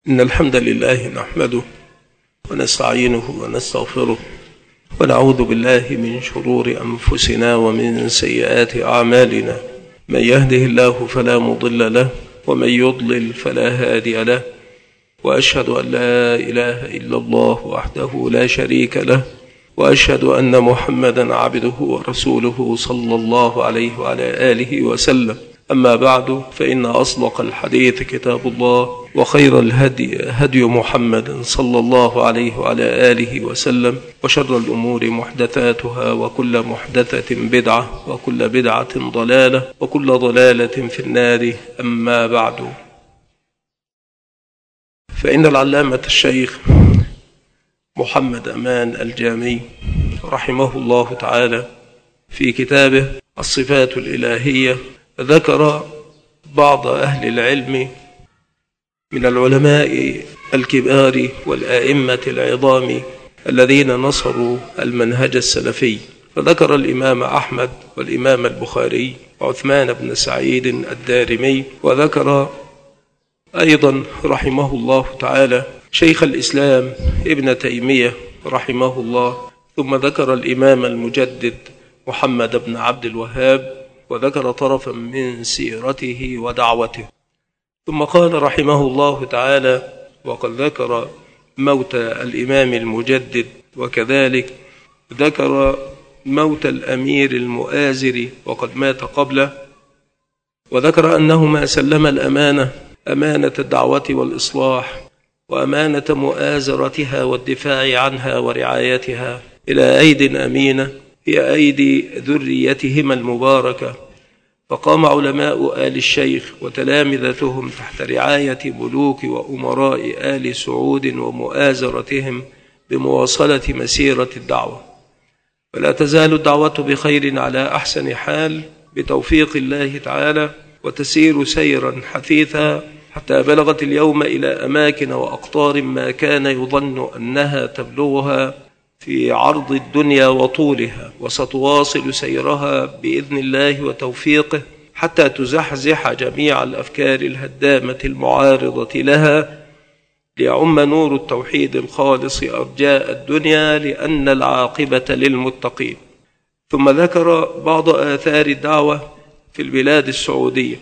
إن الحمد لله نحمده ونستعينه ونستغفره ونعوذ بالله من شرور أنفسنا ومن سيئات أعمالنا. من يهده الله فلا مضل له ومن يضلل فلا هادي له، وأشهد أن لا إله إلا الله وحده لا شريك له، وأشهد أن محمدا عبده ورسوله صلى الله عليه وعلى آله وسلم. أما بعد، فإن أصدق الحديث كتاب الله، وخير الهدي هدي محمد صلى الله عليه وعلى آله وسلم، وشر الأمور محدثاتها، وكل محدثة بدعة، وكل بدعة ضلالة، وكل ضلالة في النار. أما بعد، فإن العلامة الشيخ محمد أمان الجامي رحمه الله تعالى في كتابه الصفات الإلهية ذكر بعض أهل العلم من العلماء الكبار والآئمة العظام الذين نصروا المنهج السلفي، فذكر الإمام أحمد والإمام البخاري وعثمان بن سعيد الدارمي، وذكر أيضا رحمه الله تعالى شيخ الإسلام ابن تيمية رحمه الله، ثم ذكر الإمام المجدد محمد بن عبد الوهاب، وذكر طرفا من سيرته ودعوته. ثم قال رحمه الله تعالى: وقد ذكر موت الإمام المجدد، وكذلك ذكر موت الأمير المؤازري وقد مات قبله، وذكر أنه ما سلم الأمانة، أمانة الدعوة والإصلاح، وأمانة مؤازرتها والدفاع عنها ورعايتها، إلى أيد أمينة هي أيدي ذريتهما المباركة. فقام علماء آل الشيخ وتلامذتهم تحت رعاية ملوك وأمراء آل سعود ومؤازرتهم بمواصلة مسيرة الدعوة، ولا تزال الدعوة بخير على أحسن حال بتوفيق الله تعالى، وتسير سيرا حثيثا حتى بلغت اليوم إلى أماكن وأقطار ما كان يظن أنها تبلغها في عرض الدنيا وطولها، وستواصل سيرها بإذن الله وتوفيقه حتى تزحزح جميع الأفكار الهدامة المعارضة لها، ليعم نور التوحيد الخالص أرجاء الدنيا، لأن العاقبة للمتقين. ثم ذكر بعض آثار الدعوة في البلاد السعودية،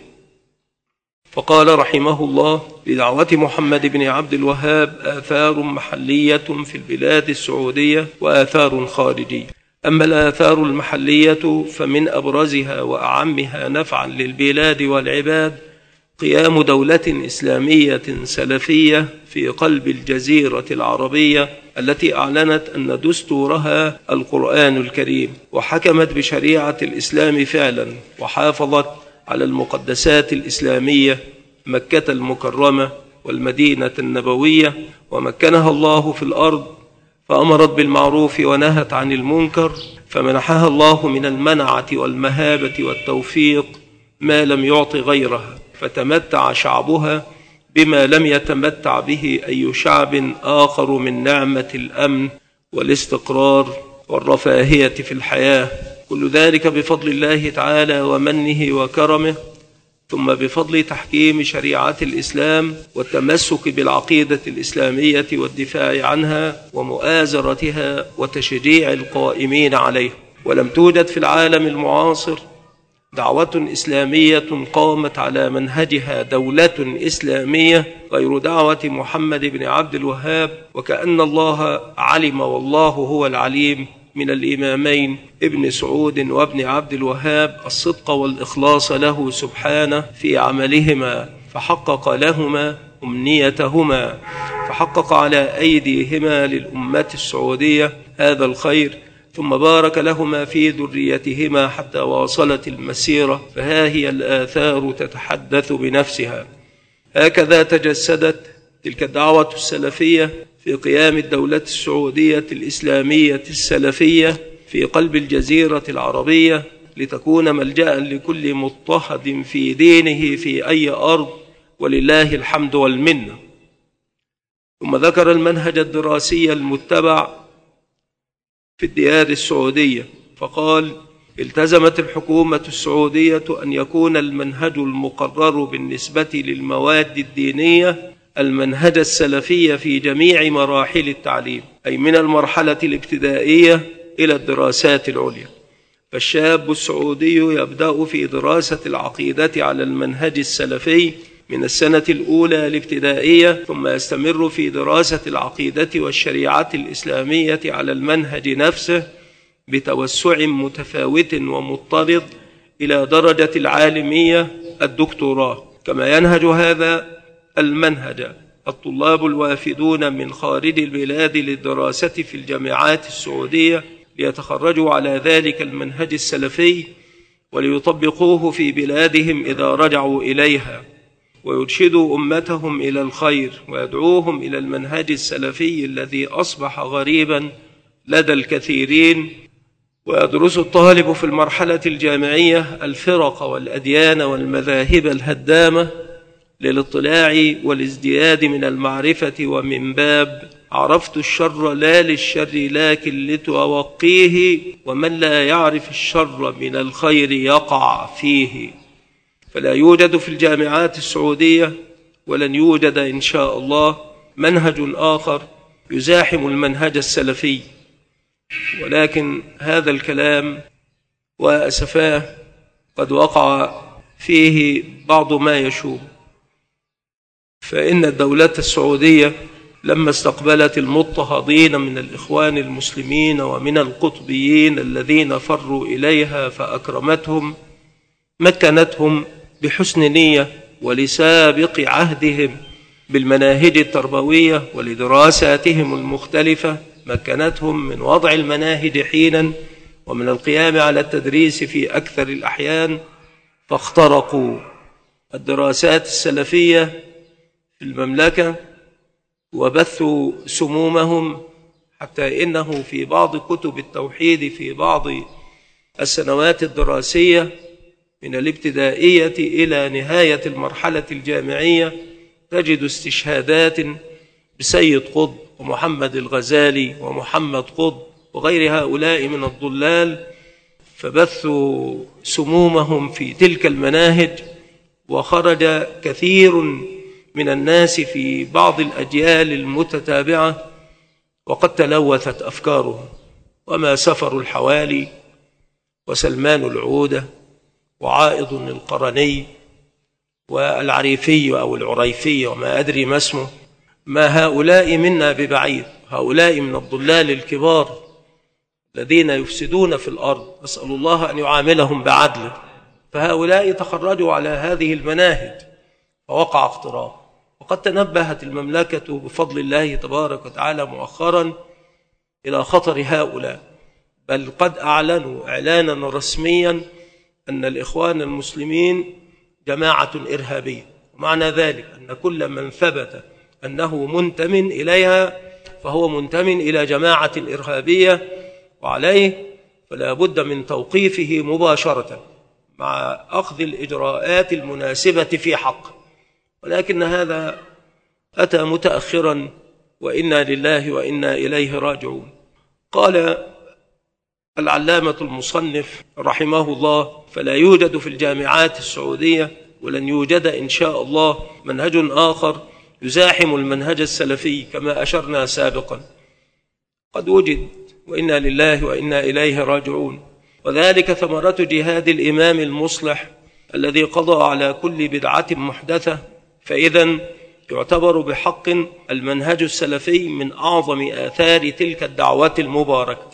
فقال رحمه الله: لدعوة محمد بن عبد الوهاب آثار محلية في البلاد السعودية وآثار خارجية. أما الآثار المحلية فمن أبرزها وأعمها نفعا للبلاد والعباد قيام دولة إسلامية سلفية في قلب الجزيرة العربية، التي أعلنت أن دستورها القرآن الكريم، وحكمت بشريعة الإسلام فعلا، وحافظت على المقدسات الإسلامية، مكة المكرمة والمدينة النبوية، ومكنها الله في الأرض، فأمرت بالمعروف ونهت عن المنكر، فمنحها الله من المنعة والمهابة والتوفيق ما لم يعط غيرها، فتمتع شعبها بما لم يتمتع به أي شعب آخر من نعمة الأمن والاستقرار والرفاهية في الحياة، كل ذلك بفضل الله تعالى ومنه وكرمه، ثم بفضل تحكيم شريعة الإسلام والتمسك بالعقيدة الإسلامية والدفاع عنها ومؤازرتها وتشجيع القائمين عليها. ولم توجد في العالم المعاصر دعوة إسلامية قامت على منهجها دولة إسلامية غير دعوة محمد بن عبد الوهاب، وكأن الله علم والله هو العليم من الإمامين ابن سعود وابن عبد الوهاب الصدق والإخلاص له سبحانه في عملهما، فحقق لهما أمنيتهما، فحقق على أيديهما للأمة السعودية هذا الخير، ثم بارك لهما في ذريتهما حتى واصلت المسيرة، فها هي الآثار تتحدث بنفسها. هكذا تجسدت تلك الدعوة السلفية في قيام الدولة السعودية الإسلامية السلفية في قلب الجزيرة العربية، لتكون ملجأ لكل مضطهد في دينه في أي أرض، ولله الحمد والمنة. ثم ذكر المنهج الدراسي المتبع في الديار السعودية، فقال: التزمت الحكومة السعودية أن يكون المنهج المقرر بالنسبة للمواد الدينية المنهج السلفي في جميع مراحل التعليم، أي من المرحلة الابتدائية إلى الدراسات العليا. فالشاب السعودي يبدأ في دراسة العقيدة على المنهج السلفي من السنة الأولى الابتدائية، ثم يستمر في دراسة العقيدة والشريعة الإسلامية على المنهج نفسه بتوسع متفاوت ومضطرد إلى درجة العالمية الدكتوراه. كما ينهج هذا المنهج الطلاب الوافدون من خارج البلاد للدراسة في الجامعات السعودية ليتخرجوا على ذلك المنهج السلفي وليطبقوه في بلادهم إذا رجعوا إليها، ويرشدوا أمتهم إلى الخير ويدعوهم إلى المنهج السلفي الذي أصبح غريبا لدى الكثيرين. ويدرس الطالب في المرحلة الجامعية الفرق والأديان والمذاهب الهدامة للاطلاع والازدياد من المعرفة، ومن باب عرفت الشر لا للشر لكن لتوقيه، ومن لا يعرف الشر من الخير يقع فيه. فلا يوجد في الجامعات السعودية ولن يوجد إن شاء الله منهج آخر يزاحم المنهج السلفي، ولكن هذا الكلام وأسفاه قد وقع فيه بعض ما يشوب. فإن الدولة السعودية لما استقبلت المضطهدين من الإخوان المسلمين ومن القطبيين الذين فروا إليها فأكرمتهم، مكنتهم بحسن نية ولسابق عهدهم بالمناهج التربوية ولدراساتهم المختلفة، مكنتهم من وضع المناهج حينا ومن القيام على التدريس في أكثر الأحيان، فاخترقوا الدراسات السلفية في المملكة وبثوا سمومهم، حتى إنه في بعض كتب التوحيد في بعض السنوات الدراسية من الابتدائية إلى نهاية المرحلة الجامعية تجد استشهادات بسيد قطب ومحمد الغزالي ومحمد قطب وغير هؤلاء من الضلال، فبثوا سمومهم في تلك المناهج، وخرج كثير من الناس في بعض الأجيال المتتابعة وقد تلوثت أفكارهم. وما سفر الحوالي وسلمان العودة وعائض القرني والعريفي أو العريفي وما أدري ما اسمه، ما هؤلاء منا ببعيد، هؤلاء من الضلال الكبار الذين يفسدون في الأرض، نسأل الله أن يعاملهم بعدله. فهؤلاء تخرجوا على هذه المناهج فوقع اختراق. وقد تنبهت المملكة بفضل الله تبارك وتعالى مؤخرا إلى خطر هؤلاء، بل قد أعلنوا إعلانا رسميا أن الإخوان المسلمين جماعة إرهابية، ومعنى ذلك أن كل من ثبت أنه منتمٍ إليها فهو منتمٍ إلى جماعة إرهابية، وعليه فلا بد من توقيفه مباشرة مع أخذ الإجراءات المناسبة في حق. ولكن هذا أتى متأخرا، وإنا لله وإنا إليه راجعون. قال العلامة المصنف رحمه الله: فلا يوجد في الجامعات السعودية ولن يوجد إن شاء الله منهج آخر يزاحم المنهج السلفي كما أشرنا سابقا. قد وجد، وإنا لله وإنا إليه راجعون، وذلك ثمرة جهاد الإمام المصلح الذي قضى على كل بدعة محدثة. فإذا يعتبر بحق المنهج السلفي من أعظم آثار تلك الدعوة المباركة،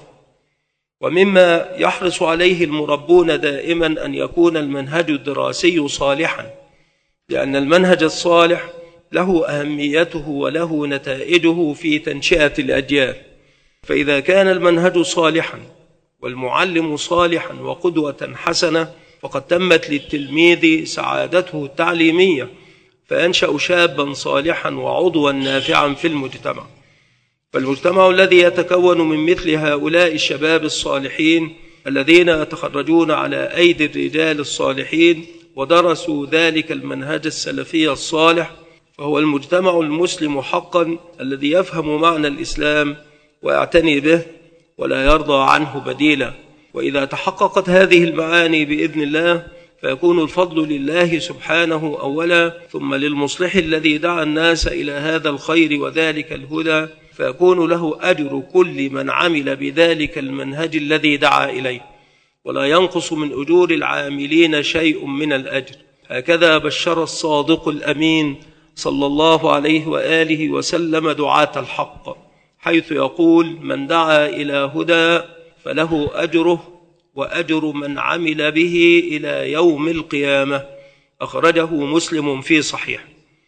ومما يحرص عليه المربون دائما أن يكون المنهج الدراسي صالحا، لأن المنهج الصالح له أهميته وله نتائجه في تنشئة الأجيال. فإذا كان المنهج صالحا والمعلم صالحا وقدوة حسنة فقد تمت للتلميذ سعادته التعليمية، فينشأ شابا صالحا وعضوا نافعا في المجتمع. فالمجتمع الذي يتكون من مثل هؤلاء الشباب الصالحين الذين يتخرجون على أيدي الرجال الصالحين ودرسوا ذلك المنهج السلفي الصالح، فهو المجتمع المسلم حقا الذي يفهم معنى الإسلام ويعتني به ولا يرضى عنه بديلا. وإذا تحققت هذه المعاني بإذن الله فيكون الفضل لله سبحانه أولا، ثم للمصلح الذي دعا الناس إلى هذا الخير وذلك الهدى، فيكون له أجر كل من عمل بذلك المنهج الذي دعا إليه، ولا ينقص من أجور العاملين شيء من الأجر. هكذا بشر الصادق الأمين صلى الله عليه وآله وسلم دعاة الحق، حيث يقول: من دعا إلى هدى فله أجره وأجر من عمل به إلى يوم القيامة. أخرجه مسلم في صحيح.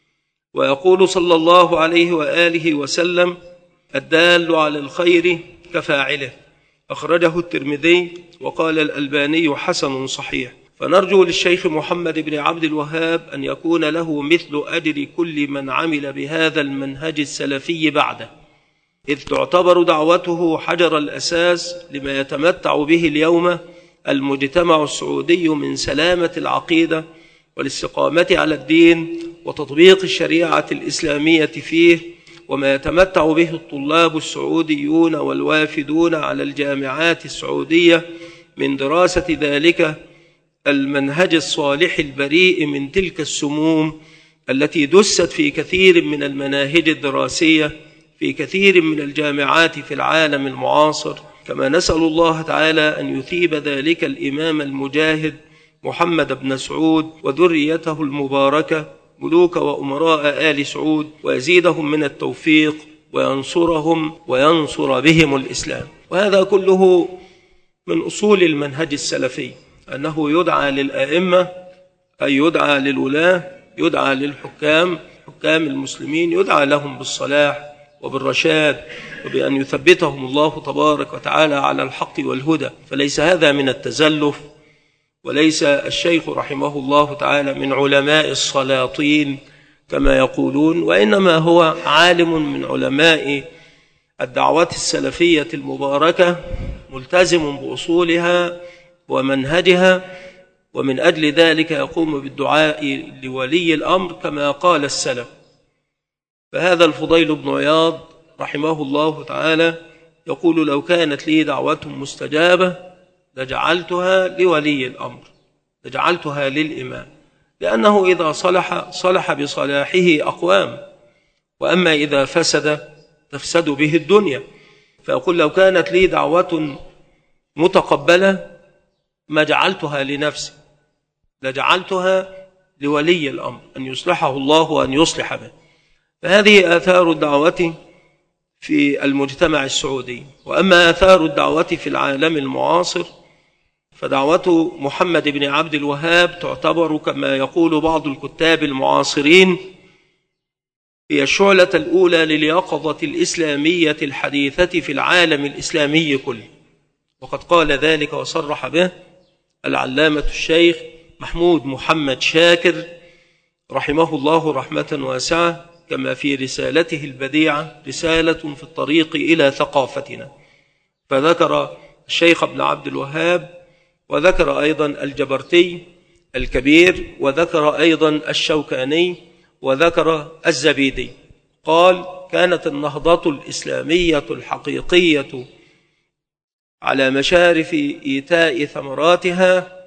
ويقول صلى الله عليه وآله وسلم: الدال على الخير كفاعله. أخرجه الترمذي، وقال الألباني حسن صحيح. فنرجو للشيخ محمد بن عبد الوهاب أن يكون له مثل أجر كل من عمل بهذا المنهج السلفي بعده، إذ تعتبر دعوته حجر الأساس لما يتمتع به اليوم المجتمع السعودي من سلامة العقيدة والاستقامة على الدين وتطبيق الشريعة الإسلامية فيه، وما يتمتع به الطلاب السعوديون والوافدون على الجامعات السعودية من دراسة ذلك المنهج الصالح البريء من تلك السموم التي دست في كثير من المناهج الدراسية في كثير من الجامعات في العالم المعاصر. كما نسأل الله تعالى أن يثيب ذلك الإمام المجاهد محمد بن سعود وذريته المباركة ملوك وأمراء آل سعود، ويزيدهم من التوفيق وينصرهم وينصر بهم الإسلام. وهذا كله من أصول المنهج السلفي، أنه يدعى للأئمة، أي يدعى للولاة، يدعى للحكام، حكام المسلمين، يدعى لهم بالصلاح وبالرشاد وبأن يثبتهم الله تبارك وتعالى على الحق والهدى. فليس هذا من التزلف، وليس الشيخ رحمه الله تعالى من علماء السلاطين كما يقولون، وإنما هو عالم من علماء الدعوة السلفية المباركة، ملتزم بأصولها ومنهجها، ومن أجل ذلك يقوم بالدعاء لولي الأمر كما قال السلف. فهذا الفضيل بن عياض رحمه الله تعالى يقول: لو كانت لي دعوة مستجابة لجعلتها لولي الأمر، لجعلتها للإمام، لأنه إذا صلح بصلاحه أقوام، وأما إذا فسد تفسد به الدنيا. فيقول: لو كانت لي دعوة متقبلة ما جعلتها لنفسي، لجعلتها لولي الأمر أن يصلحه الله وأن يصلح به. فهذه آثار الدعوة في المجتمع السعودي. وأما آثار الدعوة في العالم المعاصر فدعوة محمد بن عبد الوهاب تعتبر كما يقول بعض الكتاب المعاصرين هي الشعلة الأولى لليقظة الإسلامية الحديثة في العالم الإسلامي كله. وقد قال ذلك وصرح به العلامة الشيخ محمود محمد شاكر رحمه الله رحمة واسعة، كما في رسالته البديعة رسالة في الطريق إلى ثقافتنا. فذكر الشيخ ابن عبد الوهاب، وذكر أيضا الجبرتي الكبير، وذكر أيضا الشوكاني، وذكر الزبيدي. قال: كانت النهضة الإسلامية الحقيقية على مشارف إيتاء ثمراتها،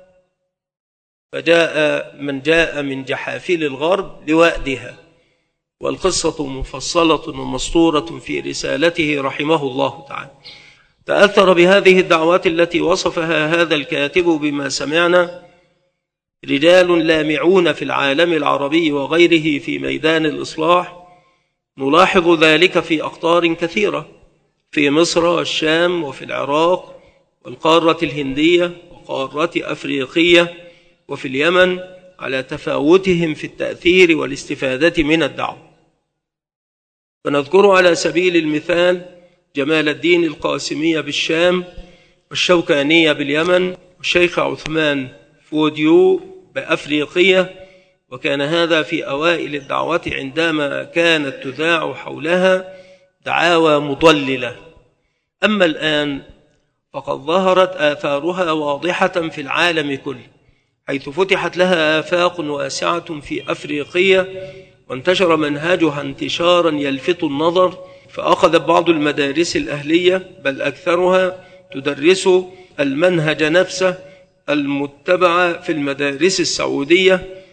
فجاء من جاء من جحافل الغرب لوأدها. والقصة مفصلة ومسطورة في رسالته رحمه الله تعالى. تأثر بهذه الدعوات التي وصفها هذا الكاتب بما سمعنا رجال لامعون في العالم العربي وغيره في ميدان الإصلاح. نلاحظ ذلك في أقطار كثيرة، في مصر والشام وفي العراق والقارة الهندية وقارة أفريقية وفي اليمن، على تفاوتهم في التأثير والاستفادة من الدعوة. فنذكر على سبيل المثال جمال الدين القاسمي بالشام، والشوكاني باليمن، والشيخ عثمان فوديو بأفريقية. وكان هذا في أوائل الدعوة عندما كانت تذاع حولها دعاوى مضللة. أما الآن فقد ظهرت آثارها واضحة في العالم كله، حيث فتحت لها آفاق واسعة في أفريقيا، وانتشر منهجها انتشارا يلفت النظر. فأخذت بعض المدارس الأهلية بل أكثرها تدرس المنهج نفسه المتبع في المدارس السعودية،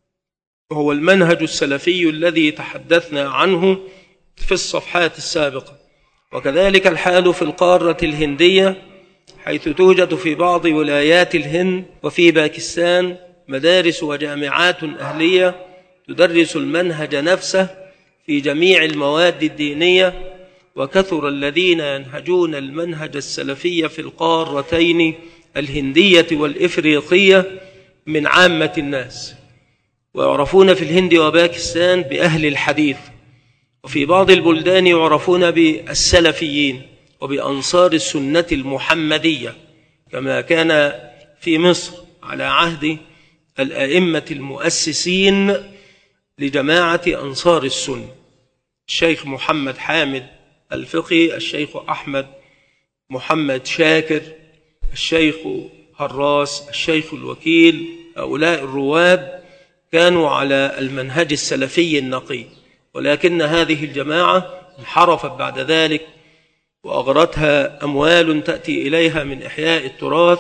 وهو المنهج السلفي الذي تحدثنا عنه في الصفحات السابقة. وكذلك الحال في القارة الهندية، حيث توجد في بعض ولايات الهند وفي باكستان مدارس وجامعات أهلية تدرس المنهج نفسه في جميع المواد الدينية، وكثر الذين ينهجون المنهج السلفي في القارتين الهندية والإفريقية من عامة الناس، ويعرفون في الهند وباكستان بأهل الحديث، وفي بعض البلدان يعرفون بالسلفيين وبأنصار السنة المحمدية، كما كان في مصر على عهد الأئمة المؤسسين لجماعة أنصار السنة، الشيخ محمد حامد الفقي، الشيخ أحمد محمد شاكر، الشيخ هراس، الشيخ الوكيل. هؤلاء الرواد كانوا على المنهج السلفي النقي، ولكن هذه الجماعة انحرفت بعد ذلك وأغرتها أموال تأتي إليها من إحياء التراث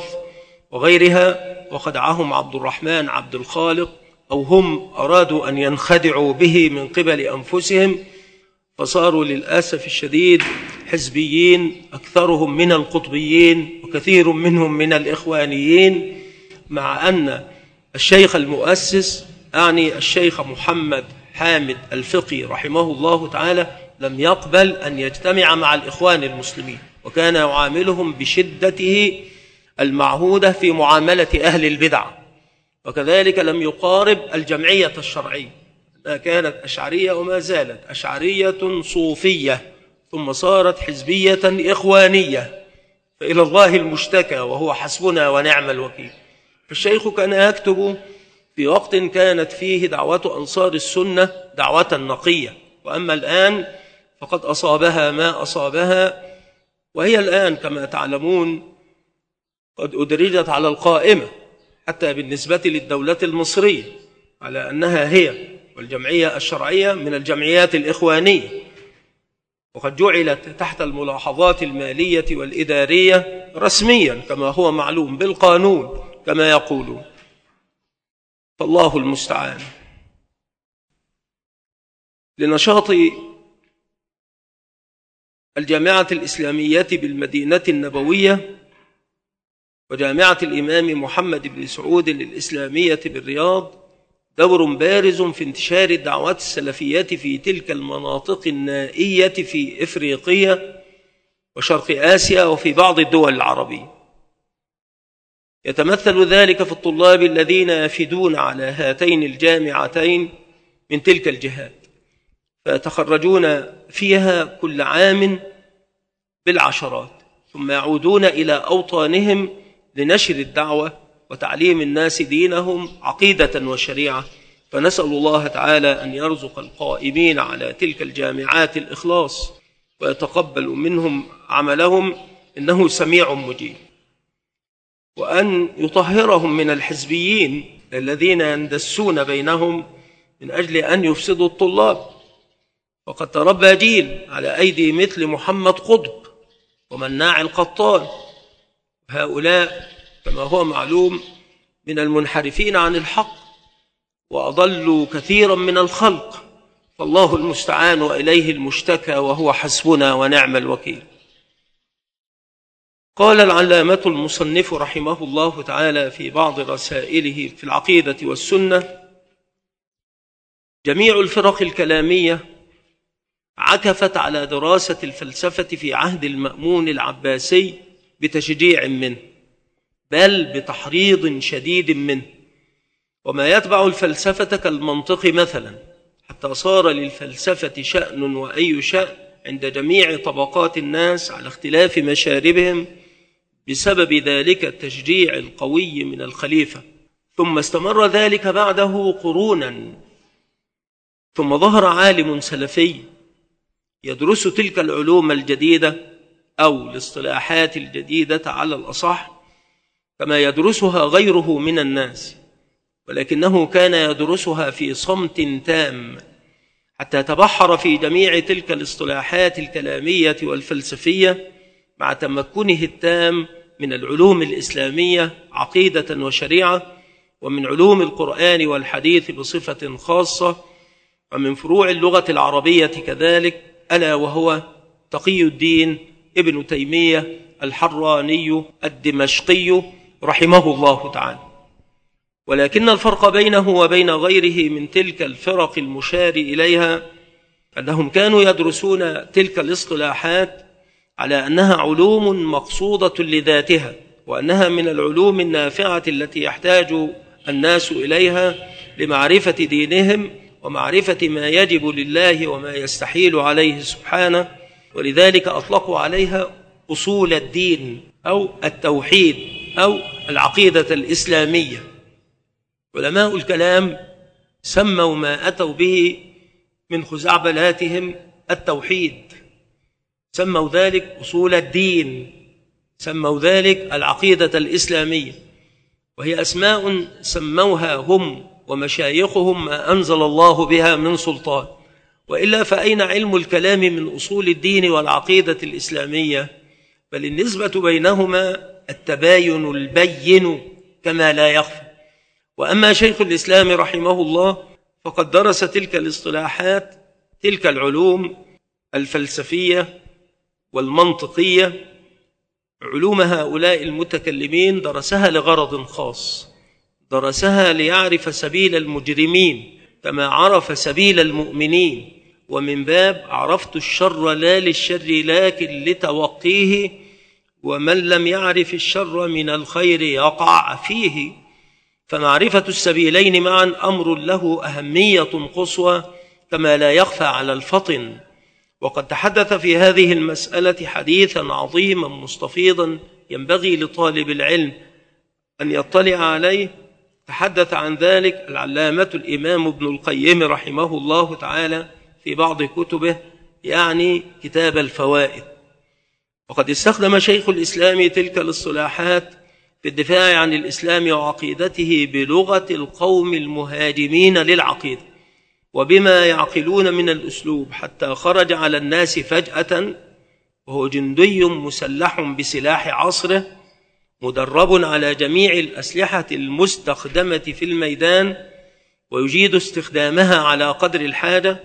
وغيرها، وخدعهم عبد الرحمن عبد الخالق، أو هم أرادوا أن ينخدعوا به من قبل أنفسهم، فصاروا للأسف الشديد حزبيين، أكثرهم من القطبيين وكثير منهم من الإخوانيين، مع أن الشيخ المؤسس أعني الشيخ محمد حامد الفقي رحمه الله تعالى لم يقبل أن يجتمع مع الإخوان المسلمين، وكان يعاملهم بشدته المعهودة في معاملة أهل البدع. وكذلك لم يقارب الجمعية الشرعية، كانت أشعرية وما زالت أشعرية صوفية، ثم صارت حزبية إخوانية، فإلى الله المشتكى وهو حسبنا ونعم الوكيل. فالشيخ كان يكتب في وقت كانت فيه دعوة أنصار السنة دعوة نقية، وأما الآن فقد أصابها ما أصابها، وهي الآن كما تعلمون قد أدرجت على القائمة حتى بالنسبة للدولة المصرية على أنها هي والجمعية الشرعية من الجمعيات الإخوانية، وقد جعلت تحت الملاحظات المالية والإدارية رسميا كما هو معلوم بالقانون كما يقولون، فالله المستعان. لنشاط الجامعة الإسلامية بالمدينة النبوية وجامعة الإمام محمد بن سعود الإسلامية بالرياض دور بارز في انتشار الدعوات السلفية في تلك المناطق النائية في إفريقيا وشرق آسيا وفي بعض الدول العربية. يتمثل ذلك في الطلاب الذين يفدون على هاتين الجامعتين من تلك الجهات، فيتخرجون فيها كل عام بالعشرات، ثم يعودون إلى أوطانهم لنشر الدعوة وتعليم الناس دينهم عقيدة وشريعة. فنسأل الله تعالى أن يرزق القائمين على تلك الجامعات الإخلاص ويتقبل منهم عملهم، إنه سميع مجيب، وأن يطهرهم من الحزبيين الذين يندسون بينهم من أجل أن يفسدوا الطلاب. وقد تربى جيل على أيدي مثل محمد قطب ومناع القطان، هؤلاء كما هو معلوم من المنحرفين عن الحق، وأضلوا كثيرا من الخلق، فالله المستعان وإليه المشتكى وهو حسبنا ونعم الوكيل. قال العلامة المصنف رحمه الله تعالى في بعض رسائله في العقيدة والسنة: جميع الفرق الكلامية عكفت على دراسة الفلسفة في عهد المأمون العباسي بتشجيع منه، بل بتحريض شديد منه، وما يتبع الفلسفة كالمنطق مثلا، حتى صار للفلسفة شأن وأي شأن عند جميع طبقات الناس على اختلاف مشاربهم، بسبب ذلك التشجيع القوي من الخليفة. ثم استمر ذلك بعده قرونا، ثم ظهر عالم سلفي يدرس تلك العلوم الجديدة أو الاصطلاحات الجديدة على الأصح كما يدرسها غيره من الناس، ولكنه كان يدرسها في صمت تام حتى تبحر في جميع تلك الاصطلاحات الكلامية والفلسفية مع تمكنه التام من العلوم الإسلامية عقيدة وشريعة، ومن علوم القرآن والحديث بصفة خاصة، ومن فروع اللغة العربية كذلك، ألا وهو تقي الدين ابن تيمية الحراني الدمشقي رحمه الله تعالى. ولكن الفرق بينه وبين غيره من تلك الفرق المشار إليها أنهم كانوا يدرسون تلك الاصطلاحات على أنها علوم مقصودة لذاتها، وأنها من العلوم النافعة التي يحتاج الناس إليها لمعرفة دينهم ومعرفة ما يجب لله وما يستحيل عليه سبحانه، ولذلك أطلقوا عليها أصول الدين أو التوحيد أو العقيدة الإسلامية. علماء الكلام سموا ما أتوا به من خزعبلاتهم التوحيد، سموا ذلك أصول الدين، سموا ذلك العقيدة الإسلامية، وهي أسماء سموها هم ومشايخهم ما أنزل الله بها من سلطان. وإلا فأين علم الكلام من أصول الدين والعقيدة الإسلامية؟ بل النسبة بينهما التباين البين كما لا يخفى. وأما شيخ الإسلام رحمه الله فقد درس تلك الاصطلاحات، تلك العلوم الفلسفية والمنطقية، علوم هؤلاء المتكلمين درسها لغرض خاص، درسها ليعرف سبيل المجرمين كما عرف سبيل المؤمنين، ومن باب عرفت الشر لا للشر لكن لتوقيه، ومن لم يعرف الشر من الخير يقع فيه. فمعرفة السبيلين معا أمر له أهمية قصوى كما لا يخفى على الفطن. وقد تحدث في هذه المسألة حديثا عظيما مستفيضا ينبغي لطالب العلم أن يطلع عليه. تحدث عن ذلك العلامة الإمام ابن القيم رحمه الله تعالى في بعض كتبه، يعني كتاب الفوائد. وقد استخدم شيخ الإسلام تلك الاصطلاحات في الدفاع عن الإسلام وعقيدته بلغة القوم المهاجمين للعقيدة وبما يعقلون من الأسلوب، حتى خرج على الناس فجأة وهو جندي مسلح بسلاح عصره مدرب على جميع الأسلحة المستخدمة في الميدان ويجيد استخدامها على قدر الحاجة.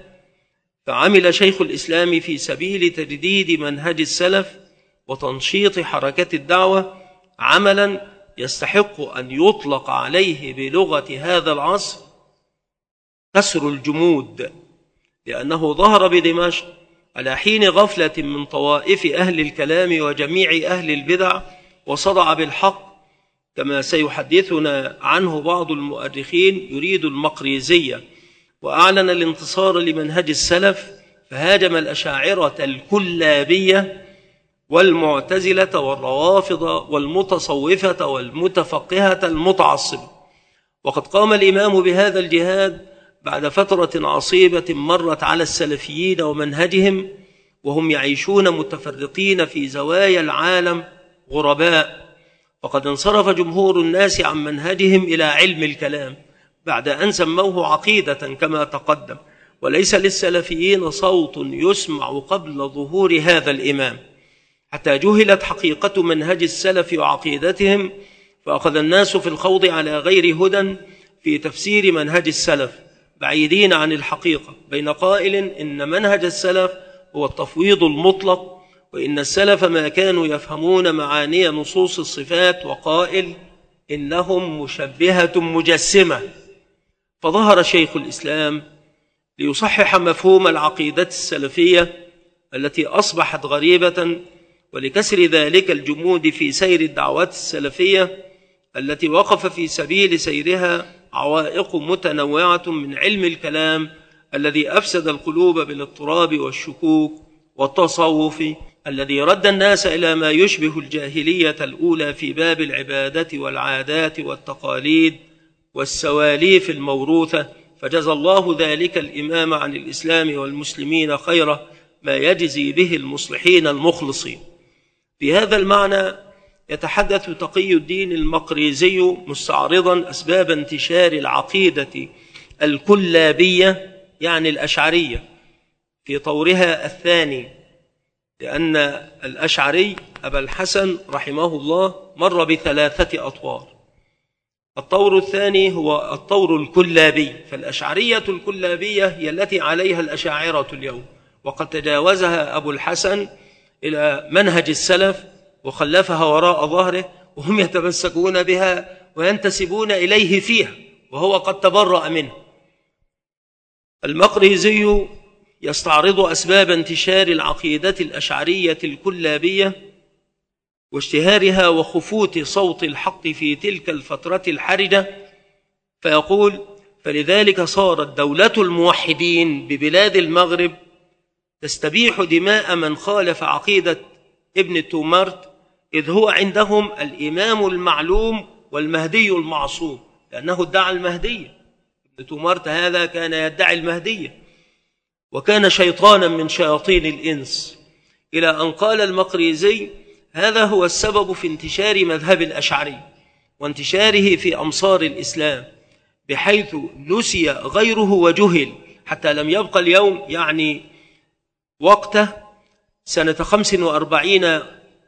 فعمل شيخ الإسلام في سبيل تجديد منهج السلف وتنشيط حركة الدعوة عملا يستحق أن يطلق عليه بلغة هذا العصر كسر الجمود، لأنه ظهر بدمشق على حين غفلة من طوائف أهل الكلام وجميع أهل البدع، وصدع بالحق كما سيحدثنا عنه بعض المؤرخين يريد المقريزية، وأعلن الانتصار لمنهج السلف، فهاجم الأشاعرة الكلابية والمعتزلة والروافض والمتصوفة والمتفقهة المتعصبة. وقد قام الإمام بهذا الجهاد بعد فترة عصيبة مرت على السلفيين ومنهجهم، وهم يعيشون متفرقين في زوايا العالم غرباء. وقد انصرف جمهور الناس عن منهجهم إلى علم الكلام بعد أن سموه عقيدة كما تقدم، وليس للسلفيين صوت يسمع قبل ظهور هذا الإمام، حتى جهلت حقيقة منهج السلف وعقيدتهم، فأخذ الناس في الخوض على غير هدى في تفسير منهج السلف، بعيدين عن الحقيقة، بين قائل إن منهج السلف هو التفويض المطلق، وإن السلف ما كانوا يفهمون معاني نصوص الصفات، وقائل إنهم مشبهة مجسمة. فظهر شيخ الإسلام ليصحح مفهوم العقيدة السلفية التي أصبحت غريبة، ولكسر ذلك الجمود في سير الدعوات السلفية التي وقف في سبيل سيرها عوائق متنوعة من علم الكلام الذي أفسد القلوب بالاضطراب والشكوك، والتصوف الذي رد الناس إلى ما يشبه الجاهلية الأولى في باب العبادة والعادات والتقاليد والسواليف الموروثة. فجزى الله ذلك الإمام عن الإسلام والمسلمين خيرا ما يجزي به المصلحين المخلصين. في هذا المعنى يتحدث تقي الدين المقريزي مستعرضا أسباب انتشار العقيدة الكلابية، يعني الأشعرية، في طورها الثاني، لأن الأشعري أبا الحسن رحمه الله مر بثلاثة أطوار. الطور الثاني هو الطور الكلابي، فالأشعرية الكلابية هي التي عليها الأشاعرة اليوم، وقد تجاوزها أبو الحسن إلى منهج السلف وخلفها وراء ظهره، وهم يتمسكون بها وينتسبون إليه فيها، وهو قد تبرأ منه. المقريزي يستعرض أسباب انتشار العقيدة الأشعرية الكلابية واشتهارها وخفوت صوت الحق في تلك الفترة الحرجة، فيقول: فلذلك صارت دولة الموحدين ببلاد المغرب تستبيح دماء من خالف عقيدة ابن تومارت، إذ هو عندهم الإمام المعلوم والمهدي المعصوم، لأنه ادعى المهدية. ابن تومارت هذا كان يدعي المهدية، وكان شيطانا من شياطين الإنس، إلى أن قال المقريزي: هذا هو السبب في انتشار مذهب الأشعري وانتشاره في أمصار الإسلام، بحيث نسي غيره وجهل حتى لم يبقى اليوم، يعني وقته سنة 45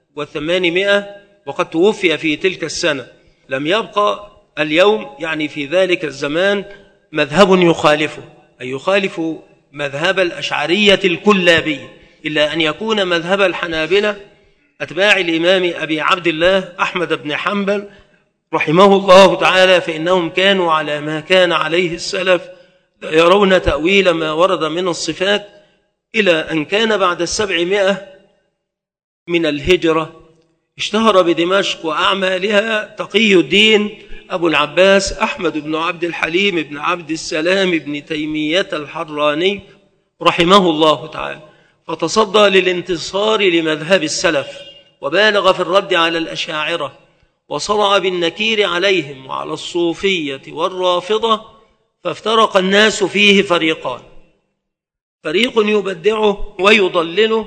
و800، وقد توفي في تلك السنة، لم يبقى اليوم يعني في ذلك الزمان مذهب يخالفه، أي يخالف مذهب الأشعرية الكلابية، إلا أن يكون مذهب الحنابلة أتباع الإمام أبي عبد الله أحمد بن حنبل رحمه الله تعالى، فإنهم كانوا على ما كان عليه السلف، لا يرون تأويل ما ورد من الصفات، إلى أن كان بعد 700 من الهجرة اشتهر بدمشق وأعمالها تقي الدين أبو العباس أحمد بن عبد الحليم بن عبد السلام بن تيمية الحراني رحمه الله تعالى، فتصدى للانتصار لمذهب السلف، وبالغ في الرد على الأشاعرة، وصرع بالنكير عليهم وعلى الصوفية والرافضة، فافترق الناس فيه فريقان: فريق يبدعه ويضلله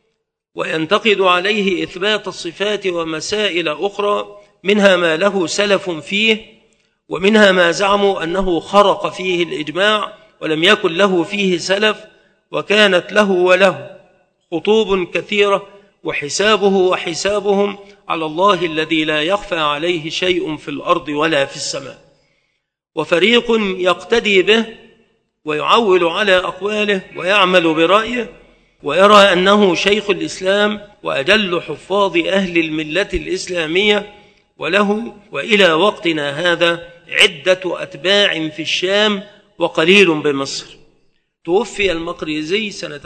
وينتقد عليه إثبات الصفات ومسائل أخرى، منها ما له سلف فيه، ومنها ما زعموا أنه خرق فيه الإجماع ولم يكن له فيه سلف، وكانت له وله خطوب كثيرة، وحسابه وحسابهم على الله الذي لا يخفى عليه شيء في الأرض ولا في السماء. وفريق يقتدي به ويعول على أقواله ويعمل برأيه، ويرى أنه شيخ الإسلام وأجل حفاظ أهل الملة الإسلامية، وله وإلى وقتنا هذا عدة أتباع في الشام وقليل بمصر. توفي المقريزي سنة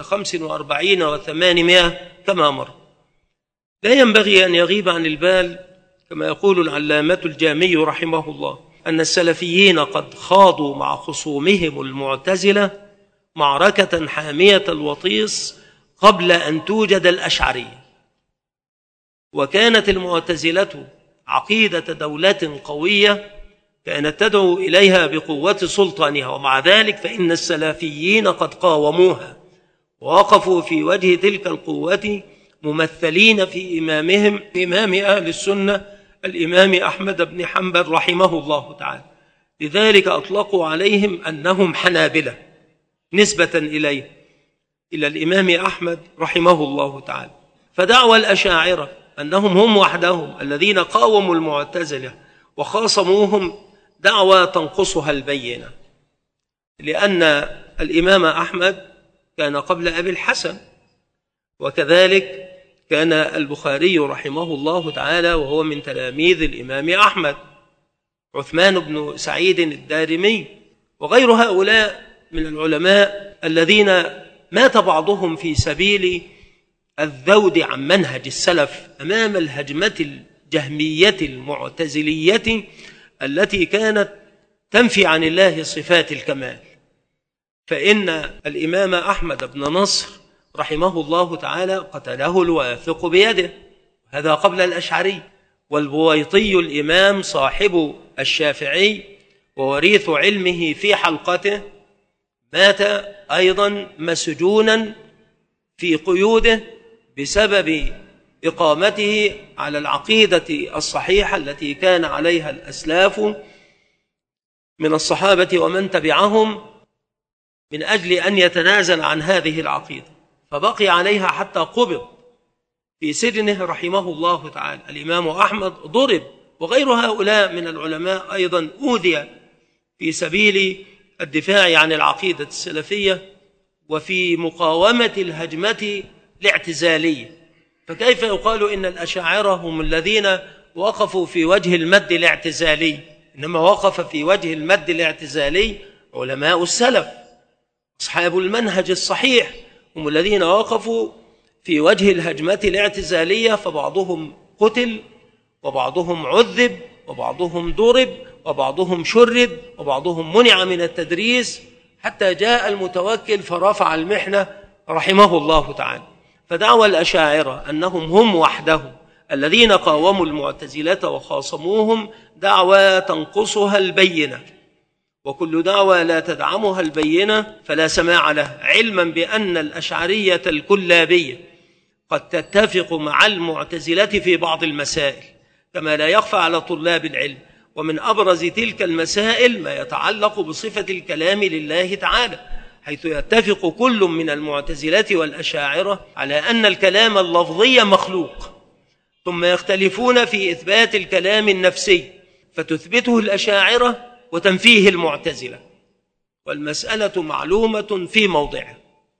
45 و800 كما مر. لا ينبغي أن يغيب عن البال، كما يقول العلامة الجامي رحمه الله، أن السلفيين قد خاضوا مع خصومهم المعتزلة معركة حامية الوطيس قبل أن توجد الأشعرية، وكانت المعتزلة عقيدة دولة قوية كانت تدعو إليها بقوة سلطانها، ومع ذلك فإن السلفيين قد قاوموها ووقفوا في وجه تلك القوة ممثلين في إمامهم إمام أهل السنة الإمام أحمد بن حنبل رحمه الله تعالى. لذلك أطلقوا عليهم أنهم حنابلة نسبة إليه، إلى الإمام أحمد رحمه الله تعالى. فدعوى الأشاعرة أنهم هم وحدهم الذين قاوموا المعتزلة وخاصموهم دعوى تنقصها البينة، لأن الإمام أحمد كان قبل أبي الحسن، وكذلك كان البخاري رحمه الله تعالى وهو من تلاميذ الإمام أحمد، عثمان بن سعيد الدارمي، وغير هؤلاء من العلماء الذين مات بعضهم في سبيل الذود عن منهج السلف أمام الهجمة الجهمية المعتزلية التي كانت تنفي عن الله صفات الكمال. فإن الإمام أحمد بن نصر رحمه الله تعالى قتله الواثق بيده، هذا قبل الأشعري. والبويطي الإمام صاحب الشافعي ووريث علمه في حلقته مات أيضا مسجونا في قيوده بسبب إقامته على العقيدة الصحيحة التي كان عليها الأسلاف من الصحابة ومن تبعهم، من أجل أن يتنازل عن هذه العقيدة، فبقي عليها حتى قبض في سجنه رحمه الله تعالى. الإمام أحمد ضرب، وغير هؤلاء من العلماء أيضا أوذي في سبيل الدفاع عن العقيدة السلفية وفي مقاومة الهجمة الاعتزالية. فكيف يقال إن الأشاعرة هم الذين وقفوا في وجه المد الاعتزالي؟ إنما وقف في وجه المد الاعتزالي علماء السلف أصحاب المنهج الصحيح، هم الذين وقفوا في وجه الهجمة الاعتزالية، فبعضهم قتل وبعضهم عذب وبعضهم ضرب وبعضهم شرد وبعضهم منع من التدريس، حتى جاء المتوكل فرفع المحنة رحمه الله تعالى. فدعوى الأشاعرة أنهم هم وحدهم الذين قاوموا المعتزلة وخاصموهم دعوى تنقصها البينة، وكل دعوى لا تدعمها البينة فلا سماع لها، علما بأن الأشعرية الكلابية قد تتفق مع المعتزلة في بعض المسائل كما لا يخفى على طلاب العلم، ومن أبرز تلك المسائل ما يتعلق بصفة الكلام لله تعالى، حيث يتفق كل من المعتزلة والأشاعرة على أن الكلام اللفظي مخلوق، ثم يختلفون في إثبات الكلام النفسي فتثبته الأشاعرة وتنفيه المعتزلة، والمسألة معلومة في موضعها.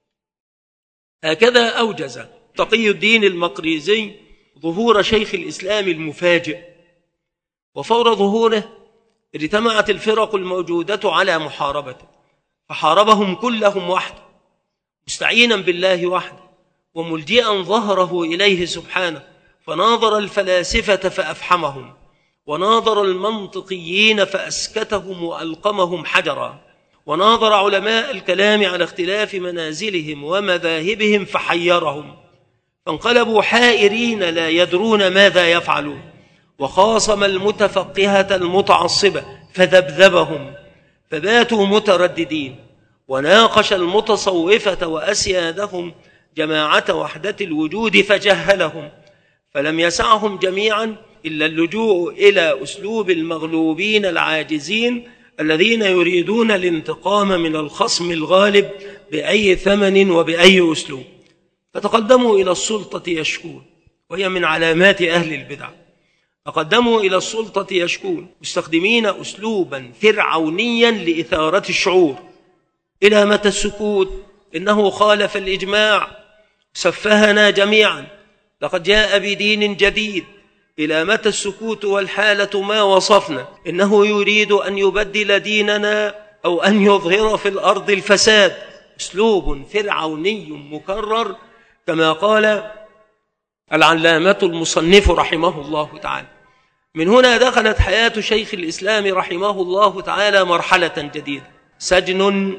هكذا أوجز تقي الدين المقريزي ظهور شيخ الإسلام المفاجئ، وفور ظهوره اجتمعت الفرق الموجودة على محاربته، فحاربهم كلهم وحده مستعينا بالله وحده وملجئا ظهره إليه سبحانه، فناظر الفلاسفة فأفحمهم، وناظر المنطقيين فأسكتهم وألقمهم حجرا، وناظر علماء الكلام على اختلاف منازلهم ومذاهبهم فحيرهم، فانقلبوا حائرين لا يدرون ماذا يفعلون، وخاصم المتفقهة المتعصبة فذبذبهم فباتوا مترددين، وناقش المتصوفة وأسيادهم جماعة وحدة الوجود فجهلهم، فلم يسعهم جميعا إلا اللجوء إلى أسلوب المغلوبين العاجزين الذين يريدون الانتقام من الخصم الغالب بأي ثمن وبأي أسلوب، فتقدموا إلى السلطة يشكون، وهي من علامات أهل البدع. تقدموا إلى السلطة يشكون مستخدمين أسلوبا فرعونيا لإثارة الشعور. إلى متى السكوت؟ إنه خالف الإجماع، سفهنا جميعا، لقد جاء بدين جديد. إلى متى السكوت والحالة ما وصفنا؟ إنه يريد أن يبدل ديننا أو أن يظهر في الأرض الفساد. أسلوب فرعوني مكرر كما قال العلامة المصنف رحمه الله تعالى. من هنا دخلت حياة شيخ الإسلام رحمه الله تعالى مرحلة جديدة، سجن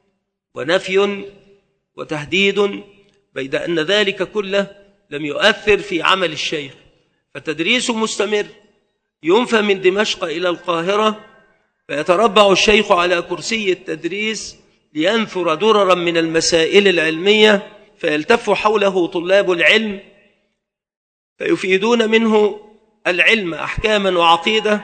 ونفي وتهديد، بيد أن ذلك كله لم يؤثر في عمل الشيخ، فالتدريس مستمر، ينفى من دمشق إلى القاهرة، فيتربع الشيخ على كرسي التدريس لينثر دررا من المسائل العلمية، فيلتف حوله طلاب العلم فيفيدون منه العلم أحكاما وعقيدة،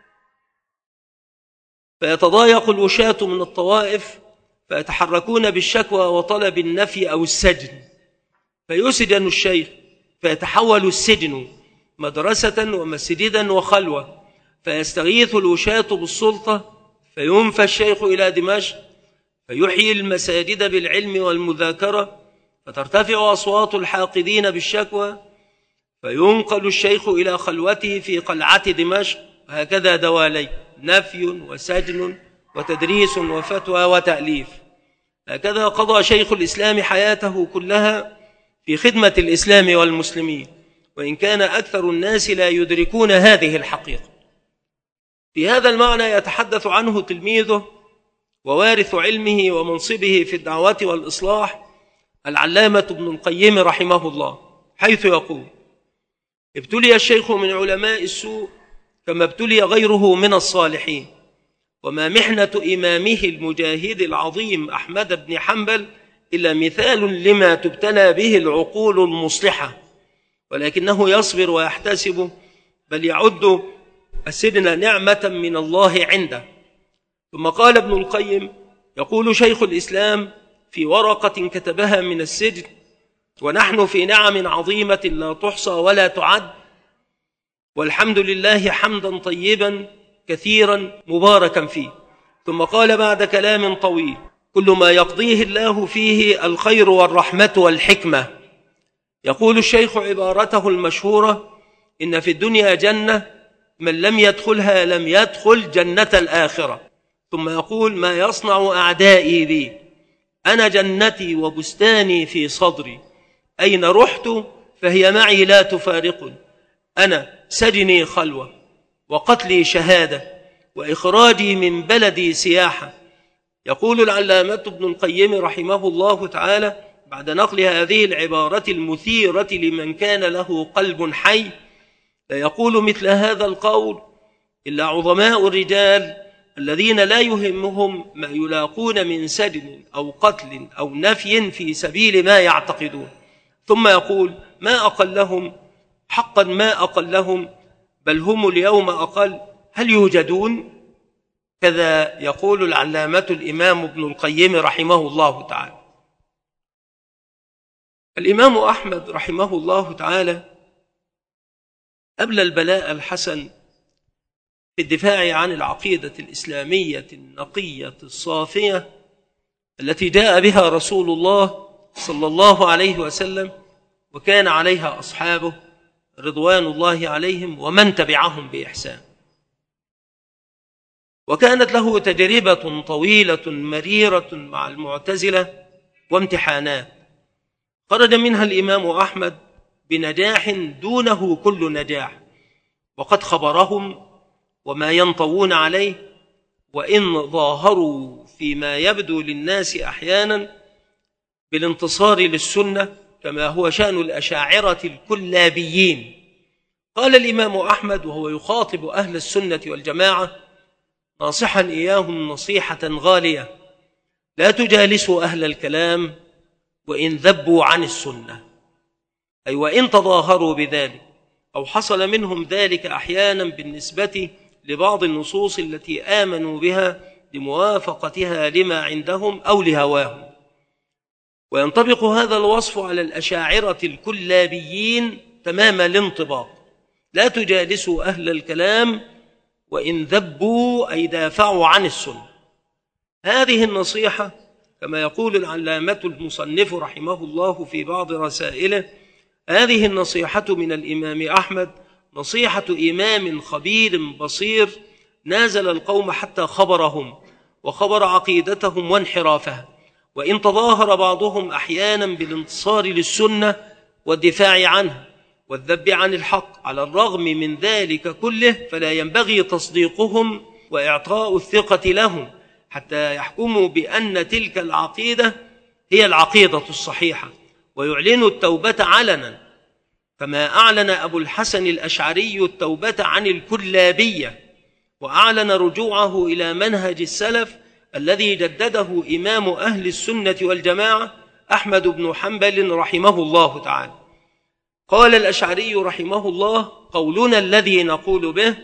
فيتضايق الوشاة من الطوائف فيتحركون بالشكوى وطلب النفي أو السجن، فيسجن الشيخ، فيتحول السجن مدرسة ومسجدا وخلوة، فيستغيث الوشاة بالسلطة فينفى الشيخ إلى دمشق، فيحيي المساجد بالعلم والمذاكرة، فترتفع أصوات الحاقدين بالشكوى، فينقل الشيخ إلى خلوته في قلعة دمشق، هكذا دوالي، نفي وسجن وتدريس وفتوى وتأليف. هكذا قضى شيخ الإسلام حياته كلها في خدمة الإسلام والمسلمين، وإن كان أكثر الناس لا يدركون هذه الحقيقة. في هذا المعنى يتحدث عنه تلميذه ووارث علمه ومنصبه في الدعوة والإصلاح العلامة ابن القيم رحمه الله، حيث يقول: ابتلي الشيخ من علماء السوء كما ابتلي غيره من الصالحين، وما محنة إمامه المجاهد العظيم أحمد بن حنبل إلا مثال لما تبتلى به العقول المصلحة، ولكنه يصبر ويحتسب، بل يعد السجن نعمة من الله عنده. ثم قال ابن القيم: يقول شيخ الإسلام في ورقة كتبها من السجن: ونحن في نعم عظيمة لا تحصى ولا تعد، والحمد لله حمدا طيبا كثيرا مباركا فيه. ثم قال بعد كلام طويل: كل ما يقضيه الله فيه الخير والرحمة والحكمة. يقول الشيخ عبارته المشهورة: إن في الدنيا جنة من لم يدخلها لم يدخل جنة الآخرة. ثم يقول: ما يصنع أعدائي بي، أنا جنتي وبستاني في صدري، أين رحت فهي معي لا تفارقني، أنا سجني خلوة وقتلي شهادة وإخراجي من بلدي سياحة. يقول العلامة ابن القيم رحمه الله تعالى بعد نقل هذه العبارة المثيرة لمن كان له قلب حي: لا يقول مثل هذا القول إلا عظماء الرجال الذين لا يهمهم ما يلاقون من سجن أو قتل أو نفي في سبيل ما يعتقدون. ثم يقول: ما أقلهم، حقا ما أقلهم، بل هم اليوم أقل، هل يوجدون؟ كذا يقول العلامة الإمام ابن القيم رحمه الله تعالى. الإمام أحمد رحمه الله تعالى أبلى البلاء الحسن في الدفاع عن العقيدة الإسلامية النقية الصافية التي جاء بها رسول الله صلى الله عليه وسلم، وكان عليها أصحابه رضوان الله عليهم ومن تبعهم بإحسان. وكانت له تجربة طويلة مريرة مع المعتزلة وامتحانات خرج منها الإمام أحمد بنجاح دونه كل نجاح، وقد خبرهم وما ينطوون عليه، وإن ظاهروا فيما يبدو للناس أحيانا بالانتصار للسنة كما هو شأن الأشاعرة الكلابيين. قال الإمام أحمد وهو يخاطب أهل السنة والجماعة ناصحا إياهم نصيحة غالية: لا تجالسوا أهل الكلام وإن ذبوا عن السنة، أي وإن تظاهروا بذلك أو حصل منهم ذلك أحيانا بالنسبة لبعض النصوص التي آمنوا بها لموافقتها لما عندهم أو لهواهم. وينطبق هذا الوصف على الأشاعرة الكلابيين تمام الانطباق: لا تجالسوا أهل الكلام وإن ذبوا أي دافعوا عن السنة. هذه النصيحة كما يقول العلامة المصنف رحمه الله في بعض رسائله: هذه النصيحة من الإمام أحمد نصيحة إمام خبير بصير نازل القوم حتى خبرهم وخبر عقيدتهم وانحرافها، وإن تظاهر بعضهم أحيانا بالانتصار للسنة والدفاع عنها والذب عن الحق، على الرغم من ذلك كله فلا ينبغي تصديقهم وإعطاء الثقة لهم حتى يحكموا بأن تلك العقيدة هي العقيدة الصحيحة ويعلنوا التوبة علنا، كما أعلن أبو الحسن الأشعري التوبة عن الكلابية، وأعلن رجوعه إلى منهج السلف الذي جدده إمام أهل السنة والجماعة أحمد بن حنبل رحمه الله تعالى. قال الأشعري رحمه الله: قولنا الذي نقول به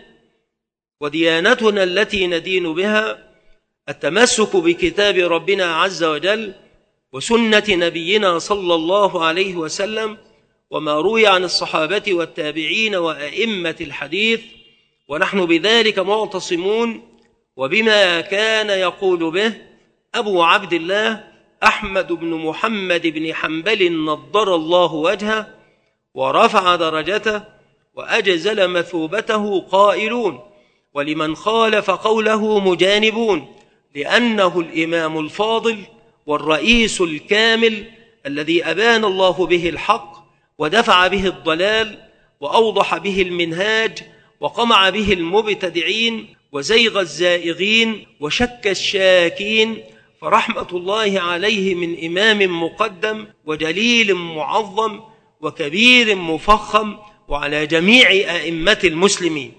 وديانتنا التي ندين بها التمسك بكتاب ربنا عز وجل وسنة نبينا صلى الله عليه وسلم وما روي عن الصحابة والتابعين وأئمة الحديث، ونحن بذلك معتصمون، وبما كان يقول به أبو عبد الله أحمد بن محمد بن حنبل نضر الله وجهه ورفع درجته وأجزل مثوبته قائلون: ولمن خالف قوله مجانبون، لأنه الإمام الفاضل والرئيس الكامل الذي أبان الله به الحق ودفع به الضلال وأوضح به المنهاج وقمع به المبتدعين وزيغ الزائغين وشك الشاكين، فرحمة الله عليه من إمام مقدم وجليل معظم وكبير مفخم وعلى جميع أئمة المسلمين.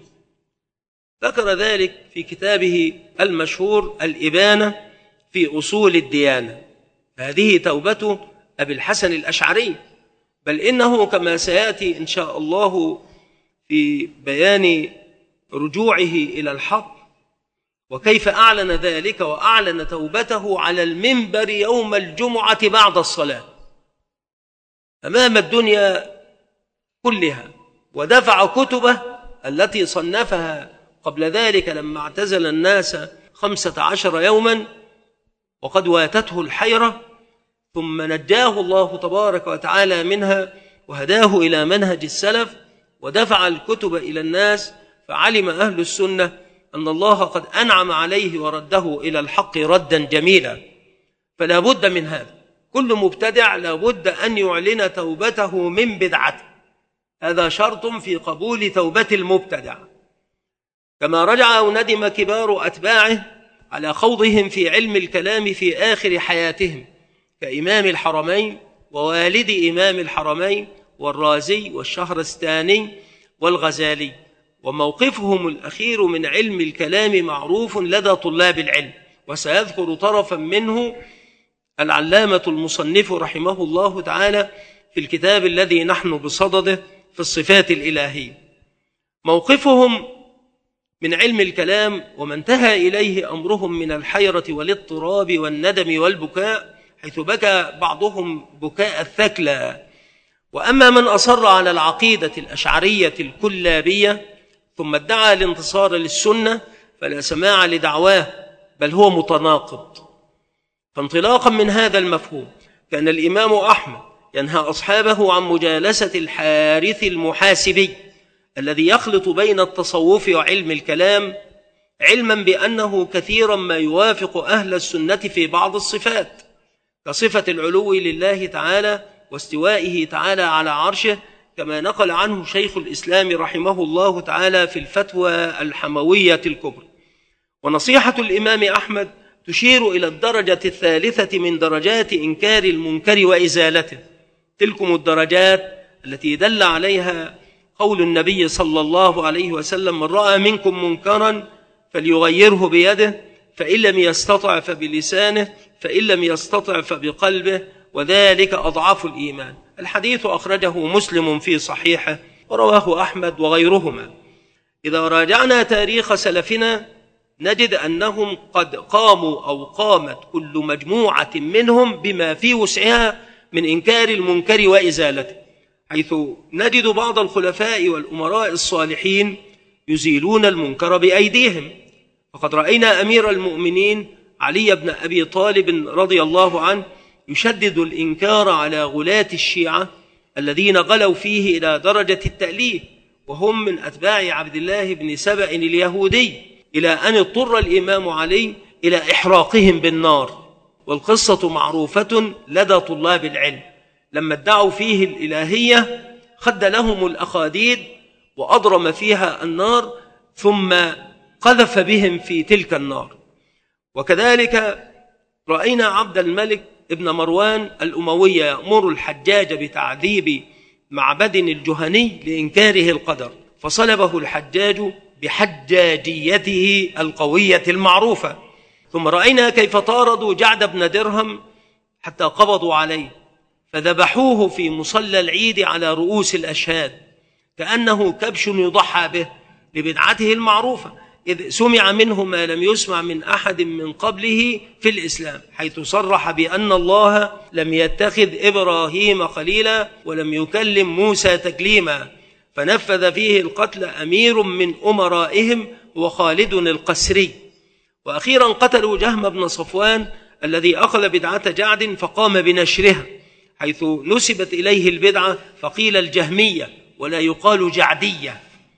ذكر ذلك في كتابه المشهور الإبانة في أصول الديانة. هذه توبة أبي الحسن الأشعري، بل إنه كما سيأتي إن شاء الله في بيان رجوعه إلى الحق وكيف أعلن ذلك، وأعلن توبته على المنبر يوم الجمعة بعد الصلاة. أمام الدنيا كلها، ودفع كتبه التي صنفها قبل ذلك لما اعتزل الناس 15 يوما وقد واتته الحيرة، ثم نجاه الله تبارك وتعالى منها وهداه إلى منهج السلف ودفع الكتب إلى الناس، فعلم أهل السنة أن الله قد أنعم عليه ورده إلى الحق ردا جميلا. فلا بد من هذا، كل مبتدع لا بد أن يعلن توبته من بدعته، هذا شرط في قبول توبة المبتدع. كما رجع أو ندم كبار أتباعه على خوضهم في علم الكلام في آخر حياتهم كإمام الحرمين ووالد إمام الحرمين والرازي والشهرستاني والغزالي، وموقفهم الأخير من علم الكلام معروف لدى طلاب العلم، وسيذكر طرفا منه العلامة المصنف رحمه الله تعالى في الكتاب الذي نحن بصدده في الصفات الإلهية. موقفهم من علم الكلام وما انتهى إليه أمرهم من الحيرة والاضطراب والندم والبكاء، حيث بكى بعضهم بكاء الثكلى. وأما من أصر على العقيدة الأشعرية الكلابية ثم ادعى الانتصار للسنة فلا سماع لدعواه، بل هو متناقض. فانطلاقا من هذا المفهوم كان الإمام أحمد ينهى أصحابه عن مجالسة الحارث المحاسبي الذي يخلط بين التصوف وعلم الكلام، علما بأنه كثيرا ما يوافق أهل السنة في بعض الصفات كصفة العلو لله تعالى واستوائه تعالى على عرشه، كما نقل عنه شيخ الإسلام رحمه الله تعالى في الفتوى الحموية الكبرى. ونصيحة الإمام أحمد تشير إلى الدرجة الثالثة من درجات إنكار المنكر وإزالته، تلكم الدرجات التي دل عليها قول النبي صلى الله عليه وسلم: من رأى منكم منكرا فليغيره بيده، فإن لم يستطع فبلسانه، فإن لم يستطع فبقلبه، وذلك أضعف الإيمان. الحديث أخرجه مسلم في صحيحه ورواه أحمد وغيرهما. إذا راجعنا تاريخ سلفنا نجد أنهم قد قاموا أو قامت كل مجموعة منهم بما في وسعها من إنكار المنكر وإزالته، حيث نجد بعض الخلفاء والأمراء الصالحين يزيلون المنكر بأيديهم. فقد رأينا أمير المؤمنين علي بن أبي طالب رضي الله عنه يشدد الإنكار على غلاة الشيعة الذين غلوا فيه إلى درجة التأليه، وهم من أتباع عبد الله بن سبأ اليهودي، إلى أن اضطر الإمام علي إلى إحراقهم بالنار. والقصة معروفة لدى طلاب العلم، لما ادعوا فيه الإلهية خد لهم الأخاديد وأضرم فيها النار ثم قذف بهم في تلك النار. وكذلك رأينا عبد الملك ابن مروان الأموي يأمر الحجاج بتعذيب معبد الجهني لإنكاره القدر، فصلبه الحجاج بحجاجيته القوية المعروفة. ثم رأينا كيف طاردوا جعد بن درهم حتى قبضوا عليه، فذبحوه في مصلى العيد على رؤوس الأشهاد كأنه كبش يضحى به لبدعته المعروفة، إذ سمع منه ما لم يسمع من أحد من قبله في الإسلام، حيث صرح بأن الله لم يتخذ إبراهيم خليلا ولم يكلم موسى تكليما، فنفذ فيه القتل أمير من أمرائهم وخالد القسري. وأخيرا قتلوا جهم بن صفوان الذي أخذ بدعة جعد فقام بنشرها، حيث نسبت إليه البدعة فقيل الجهمية ولا يقال جعدية.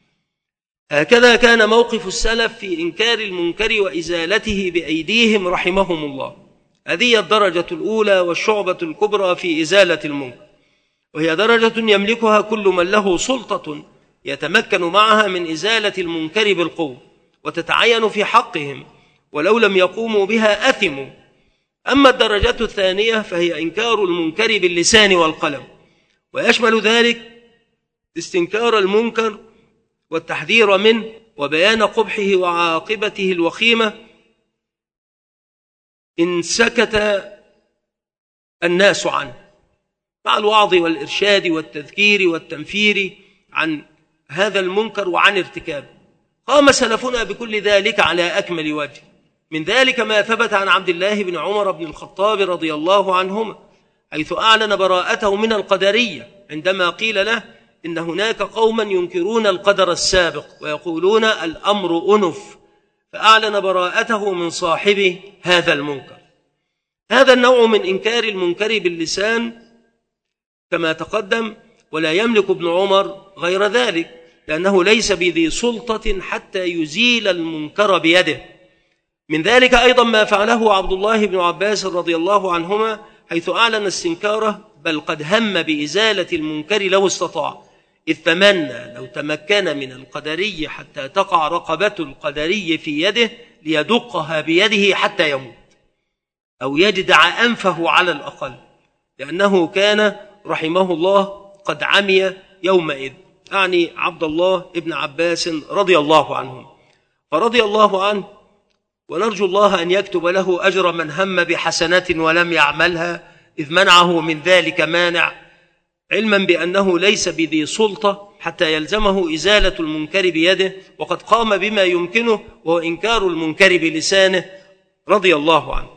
هكذا كان موقف السلف في إنكار المنكر وإزالته بأيديهم رحمهم الله. هذه الدرجة الأولى والشعبة الكبرى في إزالة المنكر، وهي درجة يملكها كل من له سلطة يتمكن معها من إزالة المنكر بالقوة، وتتعين في حقهم، ولو لم يقوموا بها أثموا. أما الدرجة الثانية فهي إنكار المنكر باللسان والقلم، ويشمل ذلك استنكار المنكر والتحذير منه وبيان قبحه وعاقبته الوخيمة إن سكت الناس عنه، مع الوعظ والإرشاد والتذكير والتنفير عن هذا المنكر وعن ارتكابه. قام سلفنا بكل ذلك على أكمل وجه. من ذلك ما ثبت عن عبد الله بن عمر بن الخطاب رضي الله عنهما، حيث أعلن براءته من القدرية عندما قيل له إن هناك قوما ينكرون القدر السابق ويقولون الأمر أنف، فأعلن براءته من صاحب هذا المنكر. هذا النوع من إنكار المنكر باللسان كما تقدم، ولا يملك ابن عمر غير ذلك، لأنه ليس بذي سلطة حتى يزيل المنكر بيده. من ذلك أيضا ما فعله عبد الله بن عباس رضي الله عنهما، حيث أعلن استنكاره، بل قد هم بإزالة المنكر لو استطاع، إذ تمنى لو تمكن من القدري حتى تقع رقبة القدري في يده ليدقها بيده حتى يموت، أو يجدع أنفه على الأقل، لأنه كان رحمه الله قد عمي يومئذ، أعني عبد الله بن عباس رضي الله عنه. فرضي الله عنه، ونرجو الله أن يكتب له أجر من هم بحسنة ولم يعملها، إذ منعه من ذلك مانع، علما بأنه ليس بذي سلطة حتى يلزمه إزالة المنكر بيده، وقد قام بما يمكنه وهو إنكار المنكر بلسانه رضي الله عنه.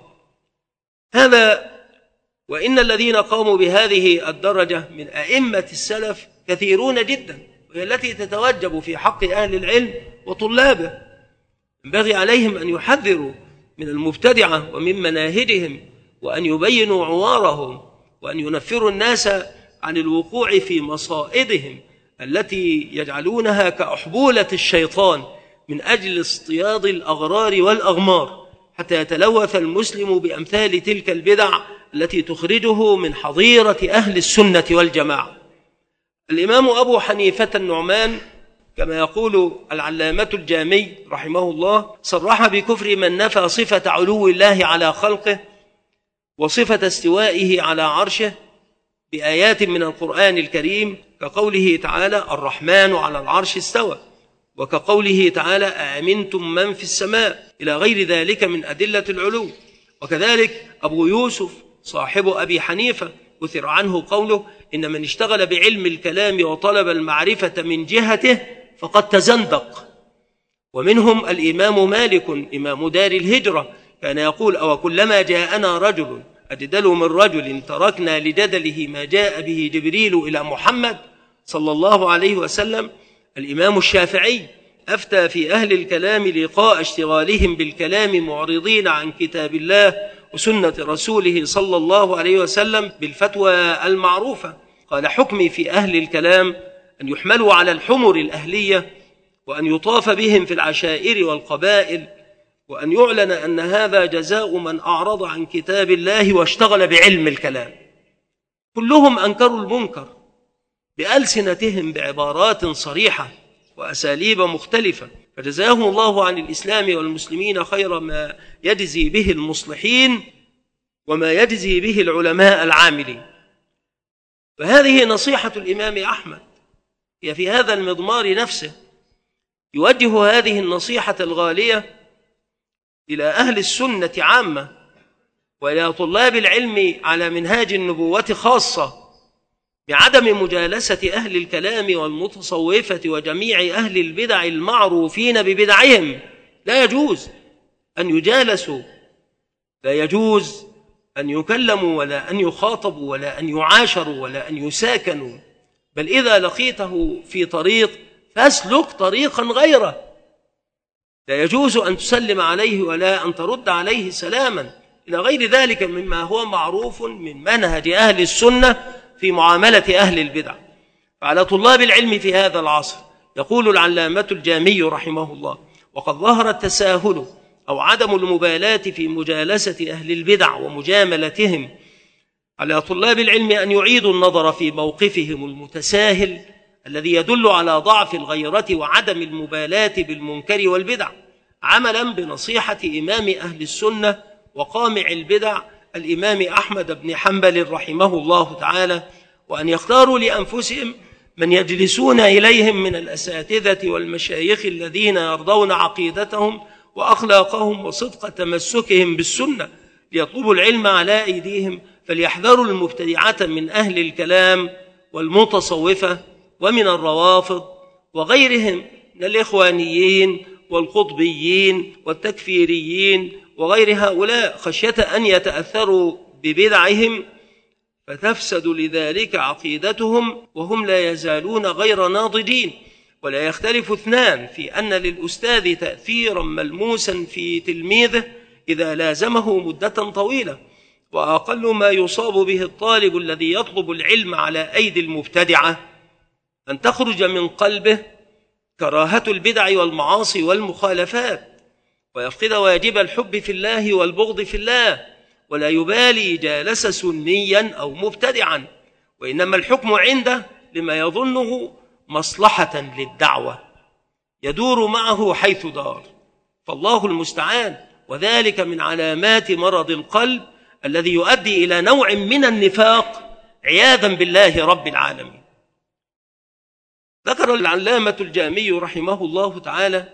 هذا وإن الذين قاموا بهذه الدرجة من أئمة السلف كثيرون جدا، وهي التي تتوجب في حق أهل العلم وطلابه. ينبغي عليهم أن يحذروا من المبتدعة ومن مناهجهم، وأن يبينوا عوارهم، وأن ينفروا الناس عن الوقوع في مصائدهم التي يجعلونها كأحبولة الشيطان من أجل اصطياد الأغرار والأغمار، حتى يتلوث المسلم بأمثال تلك البدع التي تخرجه من حظيرة أهل السنة والجماعة. الإمام أبو حنيفة النعمان كما يقول العلامة الجامي رحمه الله صرح بكفر من نفى صفة علو الله على خلقه وصفة استوائه على عرشه بآيات من القرآن الكريم، كقوله تعالى الرحمن على العرش استوى، وكقوله تعالى أأمنتم من في السماء، إلى غير ذلك من أدلة العلو. وكذلك أبو يوسف صاحب أبي حنيفة أثر عنه قوله إن من اشتغل بعلم الكلام وطلب المعرفة من جهته فقد تزندق. ومنهم الإمام مالك إمام دار الهجرة كان يقول أو كلما جاءنا رجل أجدل من رجل تركنا لجدله ما جاء به جبريل إلى محمد صلى الله عليه وسلم. الإمام الشافعي أفتى في أهل الكلام لقاء اشتغالهم بالكلام معرضين عن كتاب الله وسنة رسوله صلى الله عليه وسلم بالفتوى المعروفة، قال حكمي في أهل الكلام أن يحملوا على الحمر الأهلية، وأن يطاف بهم في العشائر والقبائل، وأن يعلن أن هذا جزاء من أعرض عن كتاب الله واشتغل بعلم الكلام. كلهم أنكروا المنكر بألسنتهم بعبارات صريحة وأساليب مختلفة، فجزاهم الله عن الإسلام والمسلمين خير ما يجزي به المصلحين وما يجزي به العلماء العاملين. فهذه نصيحة الإمام أحمد، هي في هذا المضمار نفسه يوجه هذه النصيحة الغالية إلى أهل السنة عامة، وإلى طلاب العلم على منهاج النبوة خاصة، بعدم مجالسة أهل الكلام والمتصوفة وجميع أهل البدع المعروفين ببدعهم. لا يجوز أن يجالسوا، لا يجوز أن يكلموا ولا أن يخاطبوا ولا أن يعاشروا ولا أن يساكنوا، بل إذا لقيته في طريق فاسلك طريقا غيره. لا يجوز أن تسلم عليه ولا أن ترد عليه سلاما، إلى غير ذلك مما هو معروف من منهج أهل السنة في معاملة أهل البدع. فعلى طلاب العلم في هذا العصر يقول العلامة الجامي رحمه الله وقد ظهر التساهل أو عدم المبالاة في مجالسة أهل البدع ومجاملتهم، على طلاب العلم أن يعيدوا النظر في موقفهم المتساهل الذي يدل على ضعف الغيرة وعدم المبالاة بالمنكر والبدع، عملا بنصيحة إمام أهل السنة وقامع البدع الإمام أحمد بن حنبل رحمه الله تعالى، وأن يختاروا لأنفسهم من يجلسون إليهم من الأساتذة والمشايخ الذين يرضون عقيدتهم وأخلاقهم وصدق تمسكهم بالسنة، ليطلبوا العلم على أيديهم، فليحذروا المبتدعة من أهل الكلام والمتصوفة ومن الروافض وغيرهم من الإخوانيين والقطبيين والتكفيريين وغير هؤلاء، خشية أن يتأثروا ببدعهم فتفسد لذلك عقيدتهم وهم لا يزالون غير ناضجين. ولا يختلف اثنان في أن للأستاذ تأثيرا ملموسا في تلميذه إذا لازمه مدة طويلة، وأقل ما يصاب به الطالب الذي يطلب العلم على أيدي المبتدعة أن تخرج من قلبه كراهة البدع والمعاصي والمخالفات، ويفقد واجب الحب في الله والبغض في الله، ولا يبالي جالس سنيا أو مبتدعا، وإنما الحكم عنده لما يظنه مصلحة للدعوة يدور معه حيث دار، فالله المستعان. وذلك من علامات مرض القلب الذي يؤدي إلى نوع من النفاق عياذا بالله رب العالمين. ذكر العلامة الجامي رحمه الله تعالى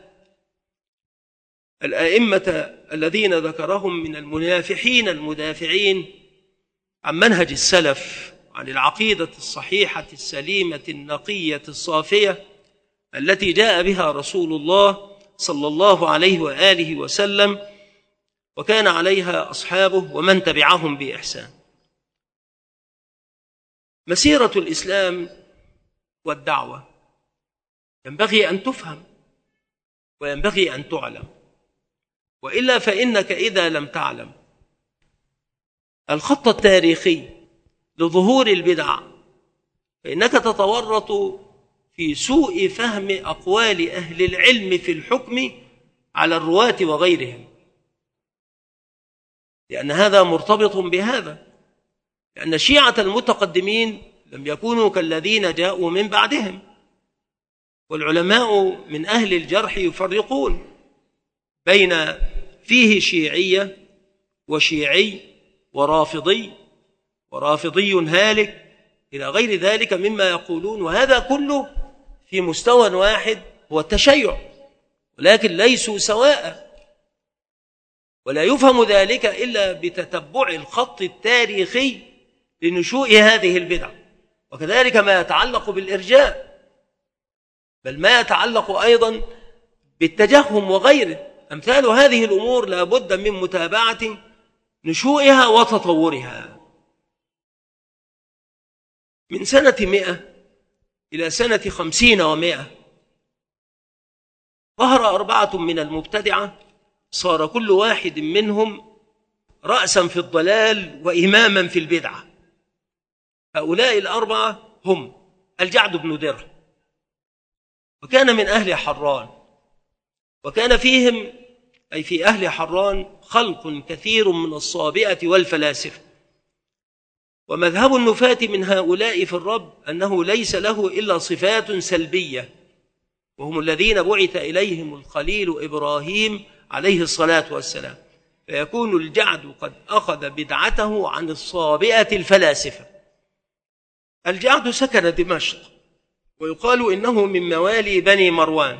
الأئمة الذين ذكرهم من المنافحين المدافعين عن منهج السلف، عن العقيدة الصحيحة السليمة النقية الصافية التي جاء بها رسول الله صلى الله عليه وآله وسلم، وكان عليها أصحابه ومن تبعهم بإحسان. مسيرة الإسلام والدعوة ينبغي أن تفهم وينبغي أن تعلم، وإلا فإنك إذا لم تعلم الخط التاريخي لظهور البدع فإنك تتورط في سوء فهم أقوال أهل العلم في الحكم على الرواة وغيرهم، لأن هذا مرتبط بهذا، لأن شيعة المتقدمين لم يكونوا كالذين جاءوا من بعدهم، والعلماء من أهل الجرح يفرقون بين فيه شيعية وشيعي ورافضي هالك إلى غير ذلك مما يقولون، وهذا كله في مستوى واحد هو التشيع، ولكن ليسوا سواء. ولا يفهم ذلك إلا بتتبع الخط التاريخي لنشوء هذه البدع، وكذلك ما يتعلق بالإرجاء، بل ما يتعلق أيضا بالتجهم وغيره. أمثال هذه الأمور لا بد من متابعة نشوئها وتطورها. من سنة 100 إلى سنة 50 و100 ظهر 4 من المبتدعة صار كل واحد منهم رأسا في الضلال وإماما في البدعة. هؤلاء 4 هم الجعد بن درهم، وكان من أهل حران، وكان فيهم أي في أهل حران خلق كثير من الصابئة والفلاسفة. ومذهب النفاة من هؤلاء في الرب أنه ليس له إلا صفات سلبية، وهم الذين بعث إليهم الخليل إبراهيم عليه الصلاة والسلام، فيكون الجعد قد أخذ بدعته عن الصابئة الفلاسفة. الجعد سكن دمشق، ويقال إنه من موالي بني مروان.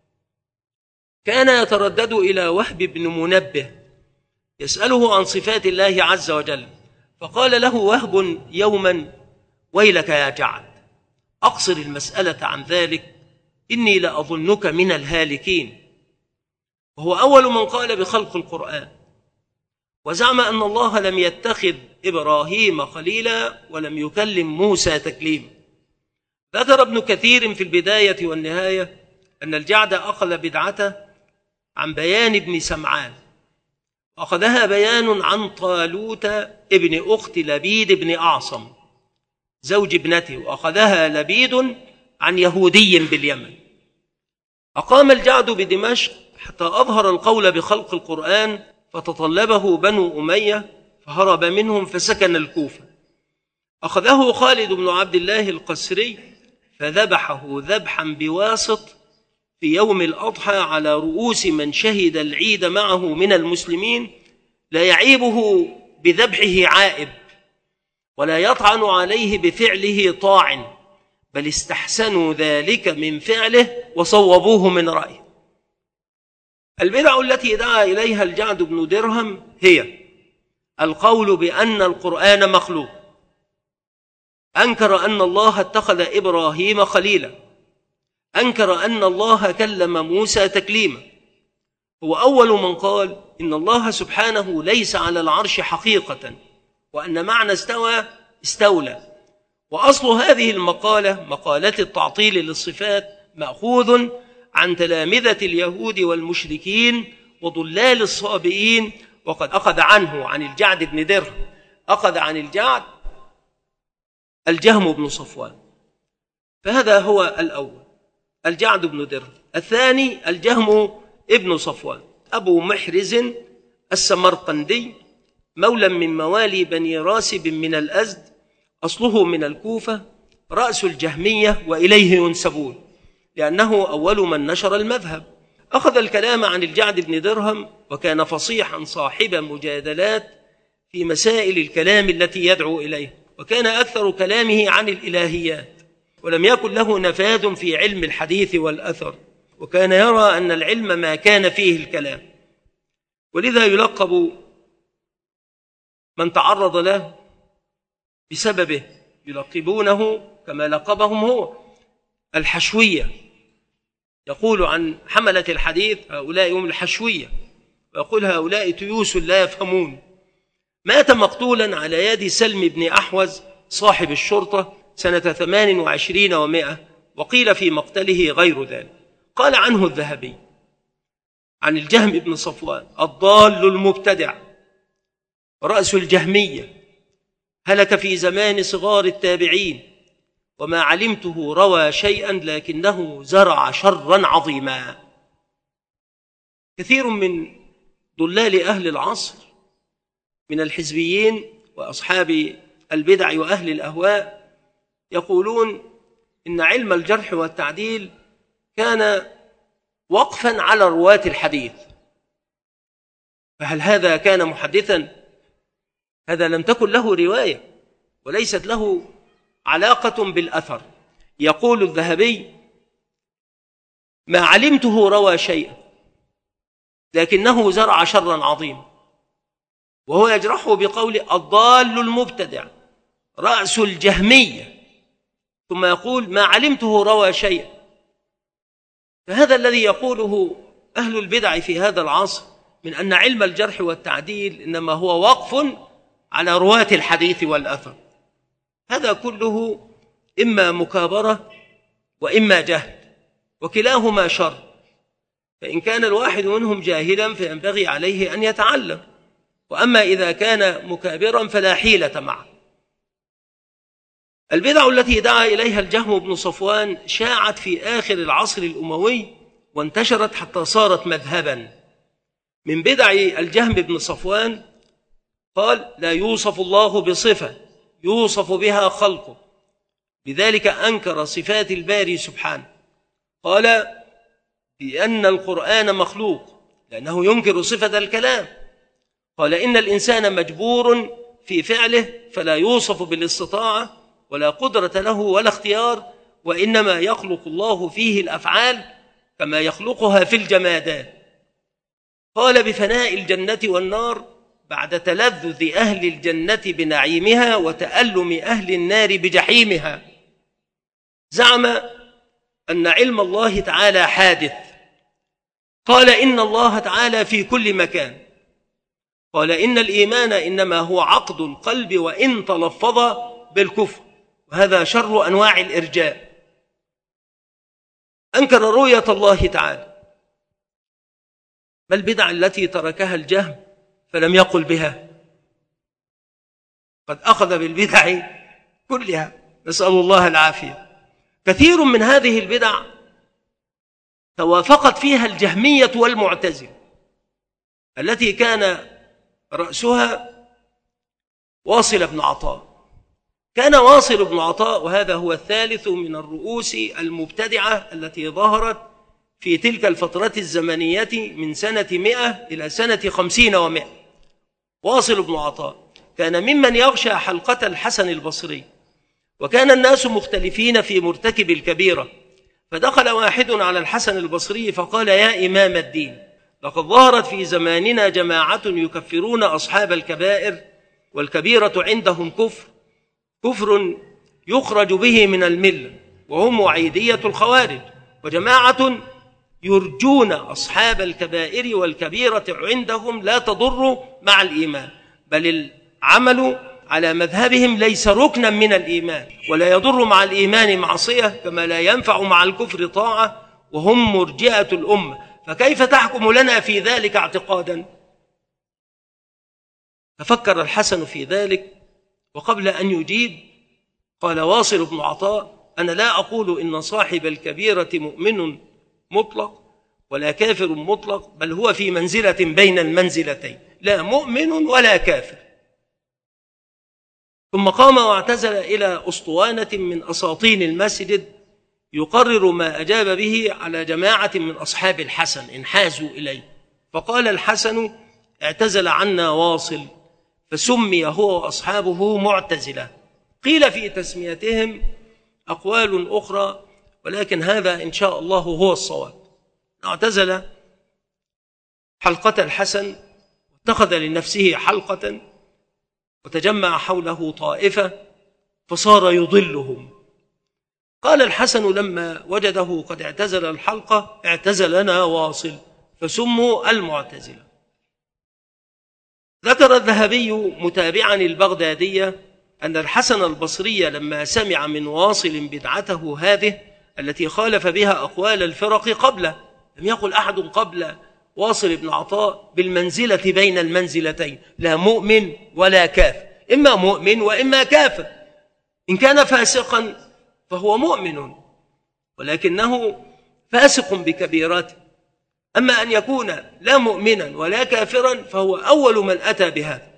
كان يتردد إلى وهب بن منبه يسأله عن صفات الله عز وجل، فقال له وهب يوما: ويلك يا جعد، أقصر المسألة عن ذلك، إني لأظنك من الهالكين. وهو أول من قال بخلق القرآن، وزعم أن الله لم يتخذ إبراهيم خليلا ولم يكلم موسى تكليما. ذكر ابن كثير في البداية والنهاية أن الجعد أخذ بدعته عن بيان ابن سمعان، أخذها بيان عن طالوت ابن أخت لبيد بن أعصم زوج ابنته، وأخذها لبيد عن يهودي باليمن. أقام الجعد بدمشق حتى أظهر القول بخلق القرآن، فتطلبه بنو أمية فهرب منهم فسكن الكوفة. أخذه خالد بن عبد الله القسري فذبحه ذبحا بواسط في يوم الأضحى على رؤوس من شهد العيد معه من المسلمين، لا يعيبه بذبحه عائب ولا يطعن عليه بفعله طاعن، بل استحسنوا ذلك من فعله وصوبوه من رأيه. البدع التي دعا إليها الجعد بن درهم هي القول بأن القرآن مخلوق، أنكر أن الله اتخذ إبراهيم خليلا، أنكر أن الله كلم موسى تكليما. هو أول من قال إن الله سبحانه ليس على العرش حقيقة، وأن معنى استوى استولى. وأصل هذه المقالة مقالة التعطيل للصفات مأخوذ عن تلامذة اليهود والمشركين وضلال الصابئين، وقد أخذ عنه عن الجعد بن درهم، أخذ عن الجعد الجهم بن صفوان. فهذا هو الأول الجعد بن درهم. الثاني الجهم ابن صفوان أبو محرز السمرقندي، مولى من موالي بني راسب من الأزد، أصله من الكوفة، رأس الجهمية وإليه ينسبون، لأنه أول من نشر المذهب. أخذ الكلام عن الجعد بن درهم، وكان فصيحا صاحب مجادلات في مسائل الكلام التي يدعو إليه، وكان أكثر كلامه عن الإلهيات، ولم يكن له نفاذ في علم الحديث والأثر، وكان يرى أن العلم ما كان فيه الكلام، ولذا يلقب من تعرض له بسببه، يلقبونه كما لقبهم هو الحشوية. يقول عن حملة الحديث هؤلاء هم الحشوية، ويقول هؤلاء تيوس لا يفهمون. مات مقتولا على يد سلم بن أحوز صاحب الشرطة سنة 28 و100، وقيل في مقتله غير ذلك. قال عنه الذهبي عن الجهم بن صفوان: الضال المبتدع رأس الجهمية، هلك في زمان صغار التابعين، وما علمته روى شيئا لكنه زرع شرا عظيما. كثير من ضلال أهل العصر من الحزبيين وأصحاب البدع وأهل الأهواء يقولون إن علم الجرح والتعديل كان وقفا على رواة الحديث. فهل هذا كان محدثا؟ هذا لم تكن له رواية وليست له علاقة بالأثر. يقول الذهبي: ما علمته روى شيئا لكنه زرع شرا عظيما، وهو يجرحه بقول الضال المبتدع رأس الجهمية، ثم يقول ما علمته روى شيئا. فهذا الذي يقوله أهل البدع في هذا العصر من أن علم الجرح والتعديل إنما هو وقف على رواة الحديث والأثر، هذا كله إما مكابرة وإما جهل، وكلاهما شر. فإن كان الواحد منهم جاهلا فينبغي عليه أن يتعلم، وأما إذا كان مكابرا فلا حيلة معه. البدع التي دعا إليها الجهم بن صفوان شاعت في آخر العصر الأموي وانتشرت حتى صارت مذهبا. من بدع الجهم بن صفوان قال: لا يوصف الله بصفة يوصف بها خلقه، لذلك أنكر صفات الباري سبحانه. قال بأن القرآن مخلوق لأنه ينكر صفة الكلام. قال إن الإنسان مجبور في فعله فلا يوصف بالاستطاعة ولا قدرة له ولا اختيار، وإنما يخلق الله فيه الأفعال كما يخلقها في الجمادات. قال بفناء الجنة والنار بعد تلذذ أهل الجنة بنعيمها وتألم أهل النار بجحيمها. زعم أن علم الله تعالى حادث. قال إن الله تعالى في كل مكان. قال إن الإيمان إنما هو عقد القلب وإن تلفظ بالكفر، وهذا شر أنواع الإرجاء. أنكر رؤية الله تعالى. ما البدع التي تركها الجهم فلم يقل بها؟ قد أخذ بالبدع كلها، نسأل الله العافية. كثير من هذه البدع توافقت فيها الجهمية والمعتزلة، التي كان رأسها واصل بن عطاء. كان واصل بن عطاء، وهذا هو الثالث من الرؤوس المبتدعة التي ظهرت في تلك الفترة الزمنية من سنة 100 إلى سنة 50 و100. واصل بن عطاء كان ممن يغشى حلقة الحسن البصري، وكان الناس مختلفين في مرتكب الكبيرة، فدخل واحد على الحسن البصري فقال: يا إمام الدين، لقد ظهرت في زماننا جماعة يكفرون أصحاب الكبائر، والكبيرة عندهم كفر يخرج به من الملة، وهم وعيدية الخوارج، وجماعة يرجون أصحاب الكبائر والكبيرة عندهم لا تضر مع الإيمان، بل العمل على مذهبهم ليس ركنا من الإيمان، ولا يضر مع الإيمان معصية كما لا ينفع مع الكفر طاعة، وهم مرجئة الأمة، فكيف تحكم لنا في ذلك اعتقادا؟ تفكر الحسن في ذلك، وقبل أن يجيب قال واصل بن عطاء: أنا لا أقول إن صاحب الكبيرة مؤمن مطلق ولا كافر مطلق، بل هو في منزلة بين المنزلتين، لا مؤمن ولا كافر. ثم قام واعتزل إلى أسطوانة من أساطين المسجد يقرر ما أجاب به على جماعة من أصحاب الحسن انحازوا إليه، فقال الحسن: اعتزل عنا واصل، فسمي هو وأصحابه معتزلة. قيل في تسميتهم أقوال أخرى، ولكن هذا إن شاء الله هو الصواب. اعتزل حلقة الحسن واتخذ لنفسه حلقة وتجمع حوله طائفة فصار يضلهم. قال الحسن لما وجده قد اعتزل الحلقة: اعتزلنا واصل، فسموا المعتزلة. ذكر الذهبي متابعا البغدادية أن الحسن البصري لما سمع من واصل بدعته هذه التي خالف بها أقوال الفرق قبله، لم يقل أحد قبل واصل بن عطاء بالمنزلة بين المنزلتين، لا مؤمن ولا كافر، إما مؤمن وإما كافر. إن كان فاسقا فهو مؤمن ولكنه فاسق بكبيرته، أما أن يكون لا مؤمنا ولا كافرا فهو أول من أتى بهذا.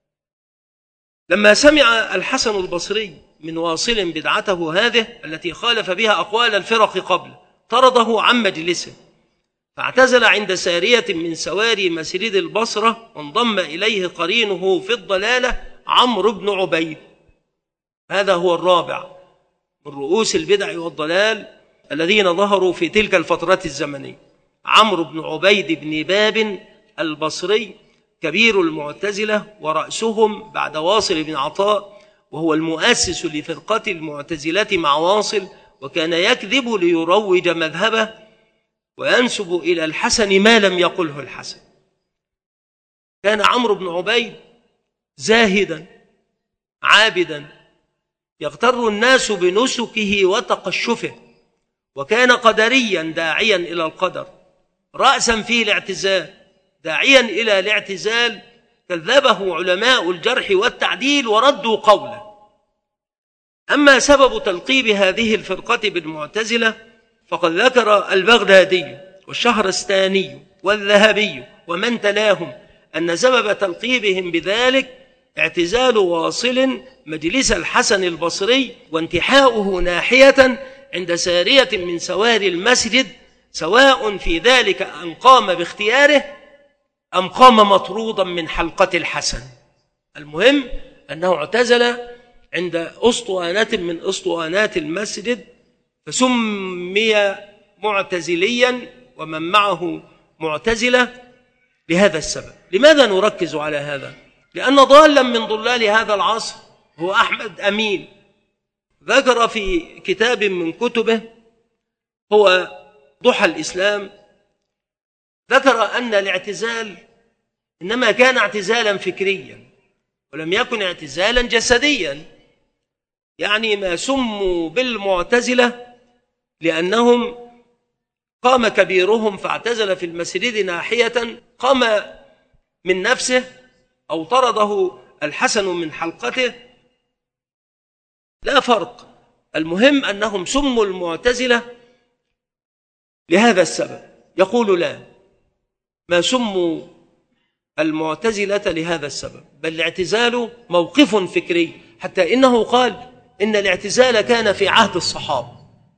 لما سمع الحسن البصري من واصل بدعته هذه التي خالف بها أقوال الفرق قبل، طرده عن مجلسه، فاعتزل عند سارية من سواري مسجد البصرة، وانضم إليه قرينه في الضلالة عمرو بن عبيد. هذا هو الرابع من رؤوس البدع والضلال الذين ظهروا في تلك الفترة الزمنية، عمرو بن عبيد بن باب البصري، كبير المعتزلة ورأسهم بعد واصل بن عطاء، وهو المؤسس لفرقة المعتزلة مع واصل، وكان يكذب ليروج مذهبه وينسب إلى الحسن ما لم يقله الحسن. كان عمرو بن عبيد زاهدا عابدا يغتر الناس بنسكه وتقشفه، وكان قدريا داعيا إلى القدر، رأسا في الاعتزال داعيا إلى الاعتزال، كذبه علماء الجرح والتعديل وردوا قوله. أما سبب تلقيب هذه الفرقة بالمعتزلة فقد ذكر البغدادي والشهرستاني والذهبي ومن تلاهم أن سبب تلقيبهم بذلك اعتزال واصل مجلس الحسن البصري وانتحاؤه ناحية عند سارية من سواري المسجد، سواء في ذلك أن قام باختياره أم قام مطرودا من حلقة الحسن. المهم أنه اعتزل عند أسطوانة من أسطوانات المسجد، فسمي معتزليا ومن معه معتزلة لهذا السبب. لماذا نركز على هذا؟ لأن ضالا من ضلال هذا العصر هو أحمد أمين، ذكر في كتاب من كتبه هو ضحى الإسلام، ذكر أن الاعتزال إنما كان اعتزالا فكريا ولم يكن اعتزالا جسديا. يعني ما سموا بالمعتزلة لأنهم قام كبيرهم فاعتزل في المسجد ناحية، قام من نفسه أو طرده الحسن من حلقته، لا فرق. المهم أنهم سموا المعتزلة لهذا السبب. يقول لا، ما سموا المعتزلة لهذا السبب، بل الاعتزال موقف فكري، حتى إنه قال إن الاعتزال كان في عهد الصحابة،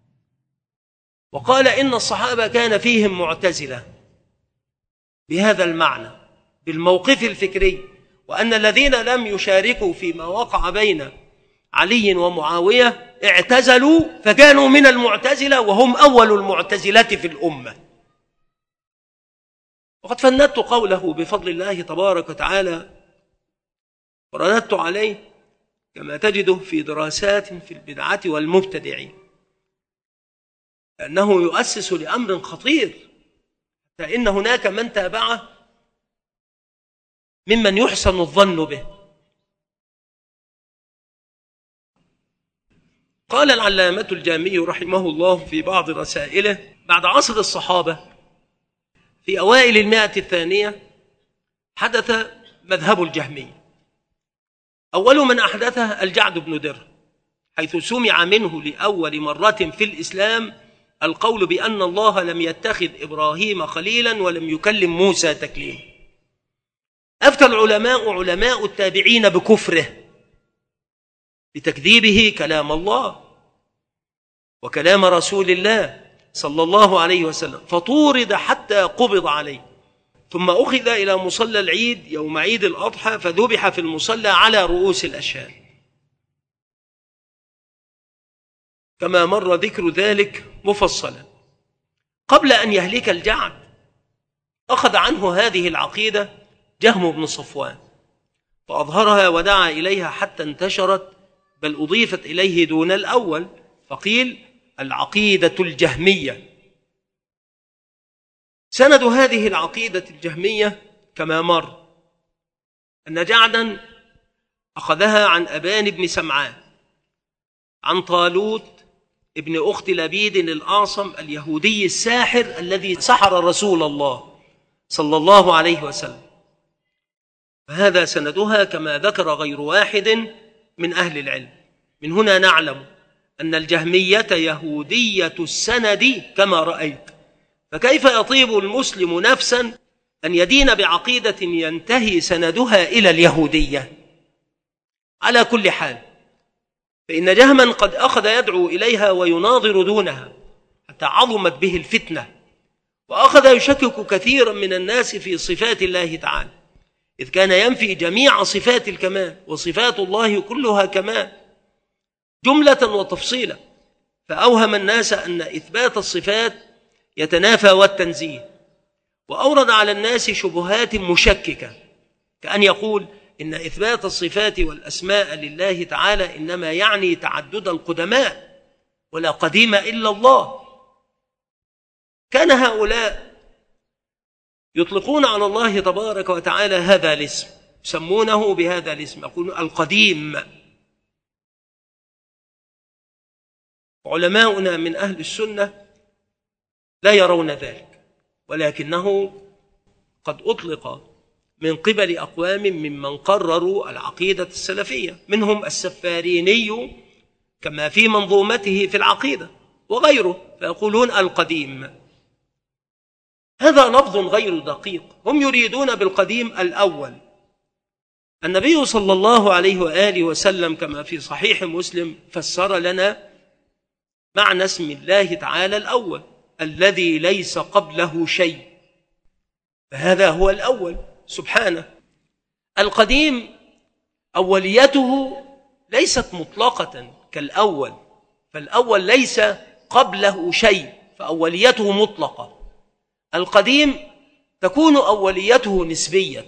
وقال إن الصحابة كان فيهم معتزلة بهذا المعنى بالموقف الفكري، وأن الذين لم يشاركوا فيما وقع بين علي ومعاوية اعتزلوا فكانوا من المعتزلة وهم أول المعتزلة في الأمة. وقد فندت قوله بفضل الله تبارك وتعالى ورددت عليه كما تجده في دراسات في البدعة والمبتدعين، لأنه يؤسس لأمر خطير، فإن هناك من تابعه ممن يحسن الظن به، قال العلامة الجامي رحمه الله في بعض رسائله: بعد عصر الصحابة في أوائل المئة الثانية حدث مذهب الجهمية. أول من أحدثه الجعد بن درهم، حيث سمع منه لأول مرة في الإسلام القول بأن الله لم يتخذ إبراهيم خليلا ولم يكلم موسى تكليما. أفتى العلماء علماء التابعين بكفره بتكذيبه كلام الله وكلام رسول الله صلى الله عليه وسلم، فطورد حتى قبض عليه، ثم أخذ إلى مصلى العيد يوم عيد الأضحى فذبح في المصلى على رؤوس الأشهاد، كما مر ذكر ذلك مفصلا. قبل أن يهلك الجعد أخذ عنه هذه العقيدة جهم بن صفوان فأظهرها ودعا إليها حتى انتشرت، بل أضيفت إليه دون الأول فقيل العقيدة الجهمية. سند هذه العقيدة الجهمية كما مر أن جعدا أخذها عن أبان بن سمعان عن طالوت ابن أخت لبيد الأعصم اليهودي الساحر الذي سحر رسول الله صلى الله عليه وسلم، فهذا سندها كما ذكر غير واحد من أهل العلم. من هنا نعلم أن الجهمية يهودية السند كما رأيت، فكيف يطيب المسلم نفسا أن يدين بعقيدة ينتهي سندها إلى اليهودية؟ على كل حال فإن جهما قد أخذ يدعو إليها ويناظر دونها حتى عظمت به الفتنة، وأخذ يشكك كثيرا من الناس في صفات الله تعالى، إذ كان ينفي جميع صفات الكمال، وصفات الله كلها كمال جملة وتفصيلا، فأوهم الناس أن إثبات الصفات يتنافى والتنزيه، وأورد على الناس شبهات مشككة، كأن يقول إن إثبات الصفات والأسماء لله تعالى إنما يعني تعدد القدماء ولا قديم إلا الله. كان هؤلاء يطلقون على الله تبارك وتعالى هذا الاسم، يسمونه بهذا الاسم، يقولون القديم. علماؤنا من أهل السنة لا يرون ذلك، ولكنه قد أطلق من قبل أقوام ممن قرروا العقيدة السلفية، منهم السفاريني كما في منظومته في العقيدة وغيره، فيقولون القديم. هذا لفظ غير دقيق، هم يريدون بالقديم الأول. النبي صلى الله عليه وآله وسلم كما في صحيح مسلم فسر لنا معنى اسم الله تعالى الأول الذي ليس قبله شيء، فهذا هو الأول سبحانه. القديم أوليته ليست مطلقة كالأول، فالأول ليس قبله شيء فأوليته مطلقة. القديم تكون أوليته نسبية،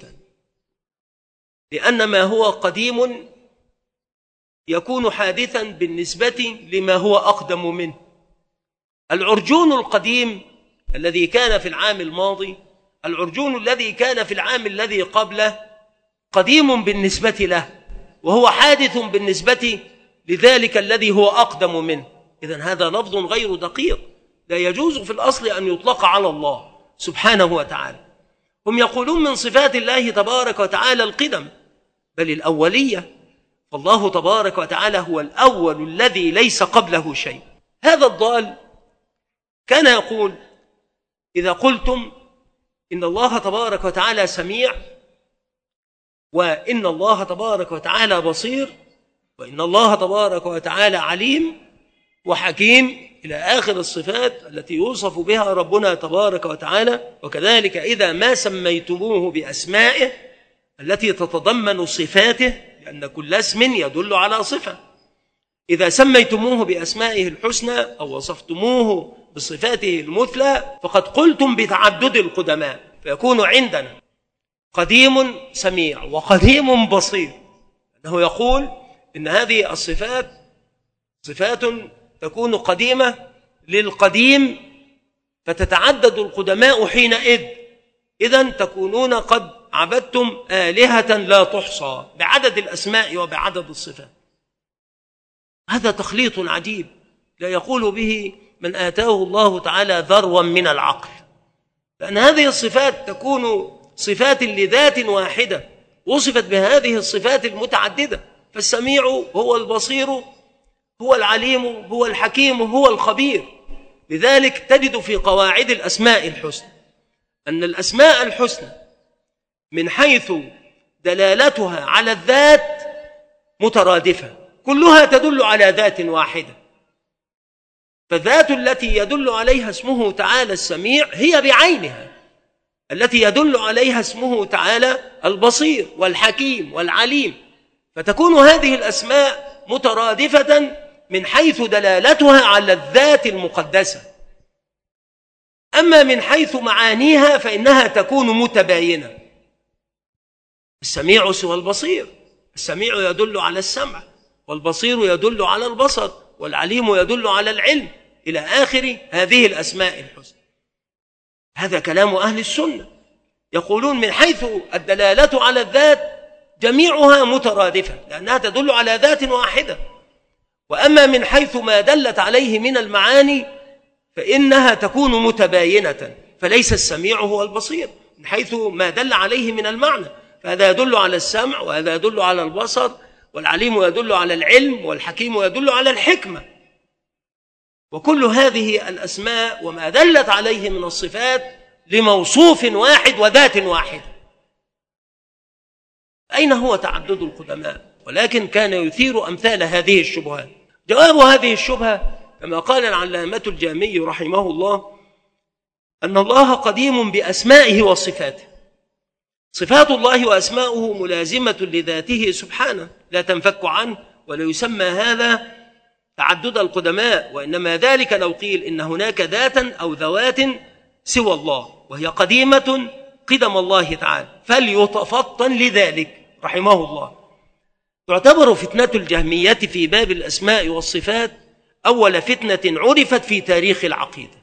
لأن ما هو قديم يكون حادثا بالنسبة لما هو أقدم منه. العرجون القديم الذي كان في العام الماضي، العرجون الذي كان في العام الذي قبله قديم بالنسبة له، وهو حادث بالنسبة لذلك الذي هو أقدم منه. إذن هذا لفظ غير دقيق، لا يجوز في الأصل أن يطلق على الله سبحانه وتعالى. هم يقولون من صفات الله تبارك وتعالى القدم بل الأولية، فالله تبارك وتعالى هو الأول الذي ليس قبله شيء. هذا الضال كان يقول إذا قلتم إن الله تبارك وتعالى سميع، وإن الله تبارك وتعالى بصير، وإن الله تبارك وتعالى عليم وحكيم إلى آخر الصفات التي يوصف بها ربنا تبارك وتعالى، وكذلك إذا ما سميتموه بأسمائه التي تتضمن صفاته، لأن كل اسم يدل على صفة، إذا سميتموه بأسمائه الحسنى أو وصفتموه بصفاته المثلى فقد قلتم بتعدد القدماء، فيكون عندنا قديم سميع وقديم بصير، أنه يقول إن هذه الصفات صفات تكون قديمة للقديم فتتعدد القدماء حينئذ، إذن تكونون قد عبدتم آلهة لا تحصى بعدد الأسماء وبعدد الصفات. هذا تخليط عجيب لا يقول به من آتاه الله تعالى ذروا من العقل، لأن هذه الصفات تكون صفات لذات واحدة وصفت بهذه الصفات المتعددة، فالسميع هو البصير هو العليم هو الحكيم هو الخبير. لذلك تجد في قواعد الأسماء الحسنى أن الأسماء الحسنى من حيث دلالتها على الذات مترادفة، كلها تدل على ذات واحدة، فالذات التي يدل عليها اسمه تعالى السميع هي بعينها التي يدل عليها اسمه تعالى البصير والحكيم والعليم، فتكون هذه الأسماء مترادفة من حيث دلالتها على الذات المقدسة. أما من حيث معانيها فإنها تكون متباينة. السميع سوى البصير، السميع يدل على السمع، والبصير يدل على البصر، والعليم يدل على العلم، إلى آخر هذه الأسماء الحسنى. هذا كلام أهل السنة، يقولون من حيث الدلالة على الذات جميعها مترادفة لأنها تدل على ذات واحدة، وأما من حيث ما دلت عليه من المعاني فإنها تكون متباينة، فليس السميع هو البصير من حيث ما دل عليه من المعنى، فهذا يدل على السمع وهذا يدل على البصر، والعليم يدل على العلم، والحكيم يدل على الحكمة. وكل هذه الأسماء وما دلت عليه من الصفات لموصوف واحد وذات واحدة. أين هو تعدد القدماء؟ ولكن كان يثير أمثال هذه الشبهات. جواب هذه الشبهة كما قال العلامة الجامي رحمه الله أن الله قديم بأسمائه وصفاته، صفات الله وأسماؤه ملازمة لذاته سبحانه لا تنفك عنه، ولا يسمى هذا تعدد القدماء، وإنما ذلك لو قيل إن هناك ذاتا أو ذوات سوى الله وهي قديمة قدم الله تعالى، فليتفطن لذلك رحمه الله. تعتبر فتنة الجهمية في باب الأسماء والصفات أول فتنة عرفت في تاريخ العقيدة.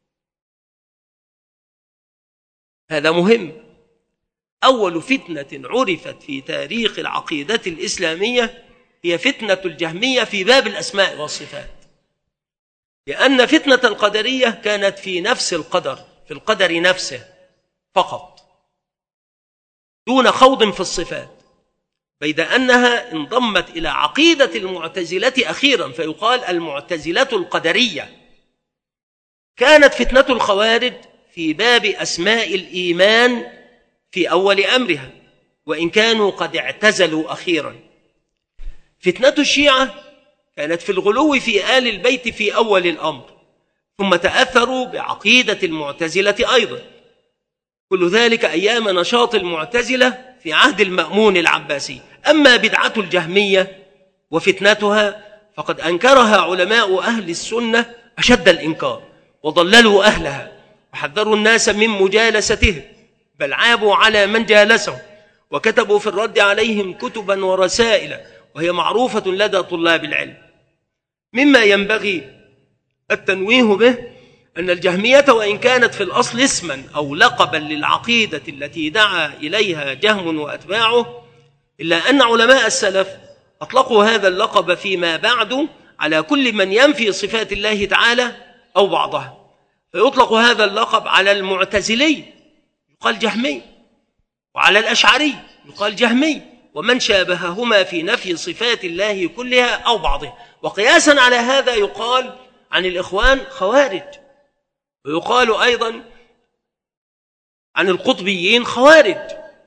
هذا مهم، أول فتنة عرفت في تاريخ العقيدة الإسلامية هي فتنة الجهمية في باب الأسماء والصفات، لأن فتنة القدرية كانت في نفس القدر، في القدر نفسه فقط دون خوض في الصفات، بيد أنها انضمت إلى عقيدة المعتزلة أخيرا فيقال المعتزلة القدرية. كانت فتنة الخوارج في باب أسماء الإيمان في أول أمرها، وإن كانوا قد اعتزلوا أخيرا. فتنة الشيعة كانت في الغلو في آل البيت في أول الأمر، ثم تأثروا بعقيدة المعتزلة أيضا، كل ذلك أيام نشاط المعتزلة في عهد المأمون العباسي. أما بدعة الجهمية وفتنتها فقد أنكرها علماء أهل السنة أشد الإنكار، وضللوا أهلها وحذروا الناس من مجالستهم، بل عابوا على من جالسهم، وكتبوا في الرد عليهم كتبا ورسائل وهي معروفة لدى طلاب العلم. مما ينبغي التنويه به أن الجهمية وإن كانت في الأصل اسما أو لقبا للعقيدة التي دعا إليها جهم وأتباعه، إلا أن علماء السلف أطلقوا هذا اللقب فيما بعد على كل من ينفي صفات الله تعالى أو بعضها، فيطلق هذا اللقب على المعتزلي يقال جهمي، وعلى الأشعري يقال جهمي، ومن شابههما في نفي صفات الله كلها أو بعضها. وقياسا على هذا يقال عن الإخوان خوارج، ويقال أيضا عن القطبيين خوارج،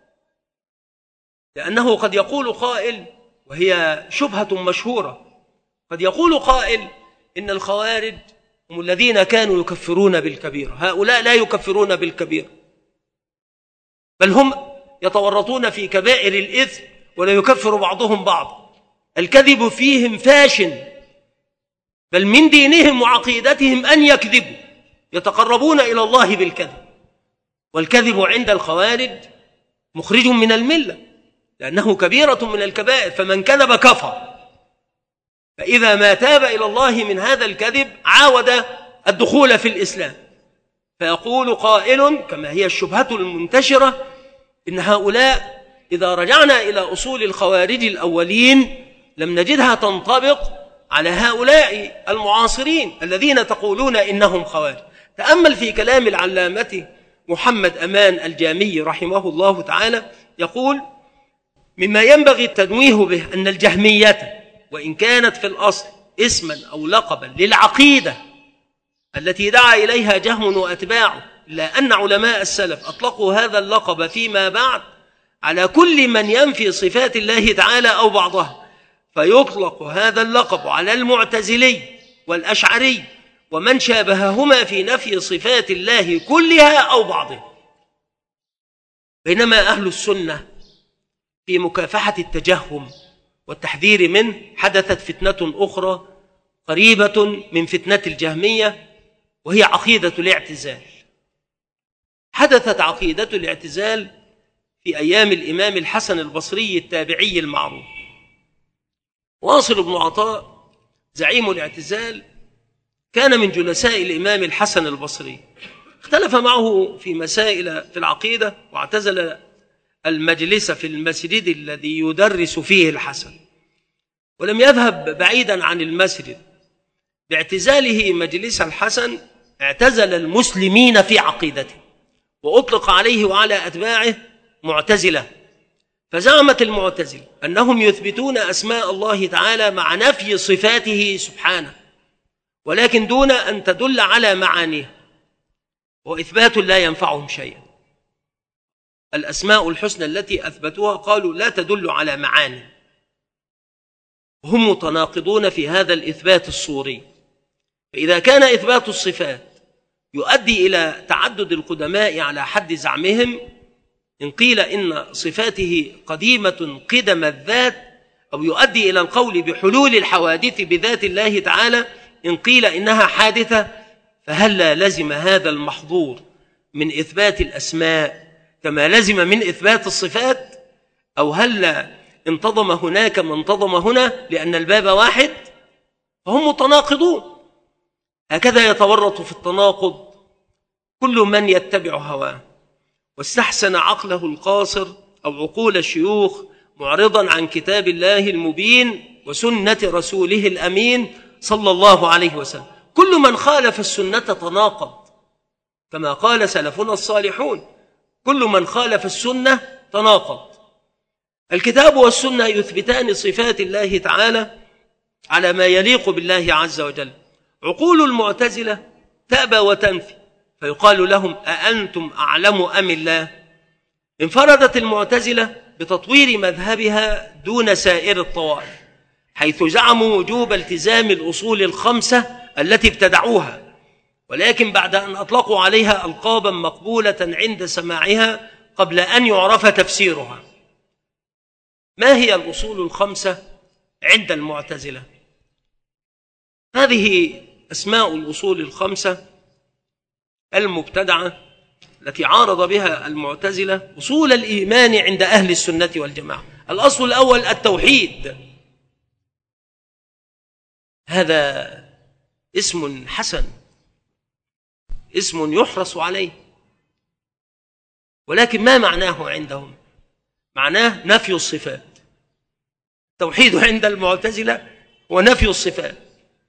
لأنه قد يقول قائل، وهي شبهة مشهورة، قد يقول قائل إن الخوارج هم الذين كانوا يكفرون بالكبيرة، هؤلاء لا يكفرون بالكبيرة، بل هم يتورطون في كبائر الإثم ولا يكفر بعضهم بعض. الكذب فيهم فاشن، بل من دينهم وعقيدتهم أن يكذبوا، يتقربون إلى الله بالكذب، والكذب عند الخوارج مخرج من الملة لأنه كبيرة من الكبائر، فمن كذب كفر، فإذا ما تاب إلى الله من هذا الكذب عاود الدخول في الإسلام. فيقول قائل كما هي الشبهة المنتشرة إن هؤلاء إذا رجعنا إلى أصول الخوارج الأولين لم نجدها تنطبق على هؤلاء المعاصرين الذين تقولون إنهم خوارج. تأمل في كلام العلامة محمد أمان الجامي رحمه الله تعالى، يقول: مما ينبغي التنويه به أن الجهمية وإن كانت في الأصل اسما أو لقبا للعقيدة التي دعا إليها جهم وأتباعه، إلا أن علماء السلف أطلقوا هذا اللقب فيما بعد على كل من ينفي صفات الله تعالى أو بعضها، فيطلق هذا اللقب على المعتزلي والأشعري ومن شابههما في نفي صفات الله كلها أو بعضها. بينما أهل السنة في مكافحة التجهم والتحذير منه حدثت فتنة أخرى قريبة من فتنة الجهمية، وهي عقيدة الاعتزال. حدثت عقيدة الاعتزال في أيام الإمام الحسن البصري التابعي المعروف. واصل بن عطاء زعيم الاعتزال كان من جلساء الإمام الحسن البصري، اختلف معه في مسائل في العقيدة واعتزل المجلس في المسجد الذي يدرس فيه الحسن، ولم يذهب بعيدا عن المسجد. باعتزاله مجلس الحسن اعتزل المسلمين في عقيدته، وأطلق عليه وعلى أتباعه معتزلة. فزعمت المعتزلة أنهم يثبتون أسماء الله تعالى مع نفي صفاته سبحانه، ولكن دون أن تدل على معانيه، وإثبات لا ينفعهم شيئا. الأسماء الحسنى التي أثبتوها قالوا لا تدل على معاني، هم متناقضون في هذا الإثبات الصوري. فإذا كان إثبات الصفات يؤدي إلى تعدد القدماء على حد زعمهم، إن قيل إن صفاته قديمة قدم الذات، أو يؤدي إلى القول بحلول الحوادث بذات الله تعالى إن قيل إنها حادثة، فهلا لزم هذا المحظور من إثبات الأسماء كما لزم من إثبات الصفات؟ أو هلا انتظم هناك ما انتظم هنا لأن الباب واحد؟ فهم متناقضون. هكذا يتورط في التناقض كل من يتبع هواه واستحسن عقله القاصر أو عقول الشيوخ معرضا عن كتاب الله المبين وسنة رسوله الأمين صلى الله عليه وسلم. كل من خالف السنة تناقض، كما قال سلفنا الصالحون: كل من خالف السنة تناقض. الكتاب والسنة يثبتان صفات الله تعالى على ما يليق بالله عز وجل. عقول المعتزلة تأبى وتنفي، فيقال لهم: أأنتم أعلم أم الله؟ انفردت المعتزلة بتطوير مذهبها دون سائر الطوائف، حيث زعموا وجوب التزام الأصول الخمسة التي ابتدعوها، ولكن بعد أن أطلقوا عليها ألقابا مقبولة عند سماعها قبل أن يعرف تفسيرها. ما هي الأصول الخمسة عند المعتزلة؟ هذه أسماء الأصول الخمسة المبتدعة التي عارض بها المعتزلة أصول الإيمان عند أهل السنة والجماعة. الأصل الأول التوحيد، هذا اسم حسن، اسم يحرص عليه، ولكن ما معناه عندهم؟ معناه نفي الصفات. التوحيد عند المعتزلة ونفي الصفات.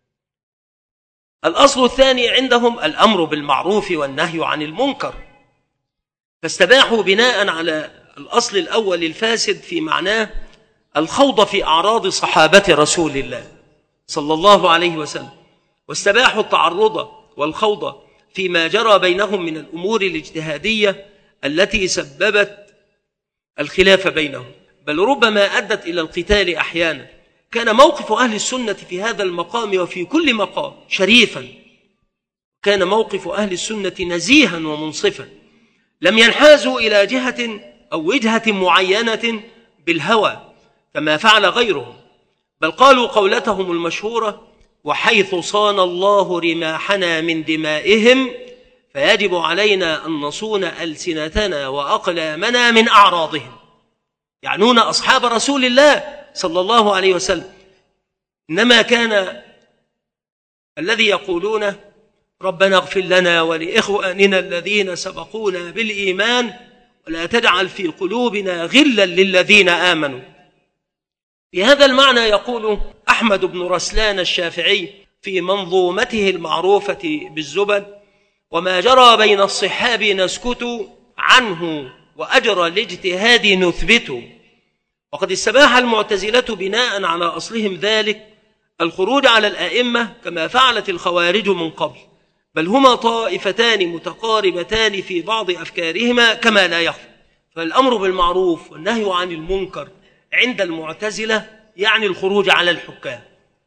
الأصل الثاني عندهم الأمر بالمعروف والنهي عن المنكر، فاستباحوا بناء على الأصل الأول الفاسد في معناه الخوض في أعراض صحابة رسول الله صلى الله عليه وسلم، واستباحوا التعرض والخوض فيما جرى بينهم من الأمور الاجتهادية التي سببت الخلاف بينهم، بل ربما أدت إلى القتال أحيانا. كان موقف أهل السنة في هذا المقام وفي كل مقام شريفا، كان موقف أهل السنة نزيها ومنصفا، لم ينحازوا إلى جهة أو وجهة معينة بالهوى كما فعل غيرهم، بل قالوا قولتهم المشهورة: وحيث صان الله رماحنا من دمائهم فيجب علينا أن نصون ألسنتنا وأقلامنا من أعراضهم. يعنون أصحاب رسول الله صلى الله عليه وسلم. إنما كان الذي يقولون: ربنا اغفر لنا ولإخواننا الذين سبقونا بالإيمان ولا تجعل في قلوبنا غلا للذين آمنوا. في هذا المعنى يقول أحد أحمد بن رسلان الشافعي في منظومته المعروفة بالزبد: وما جرى بين الصحاب نسكت عنه وأجرى الاجتهاد نثبت. وقد استباح المعتزلة بناء على أصلهم ذلك الخروج على الأئمة كما فعلت الخوارج من قبل، بل هما طائفتان متقاربتان في بعض أفكارهما كما لا يخفى. فالأمر بالمعروف والنهي عن المنكر عند المعتزلة يعني الخروج على الحكام،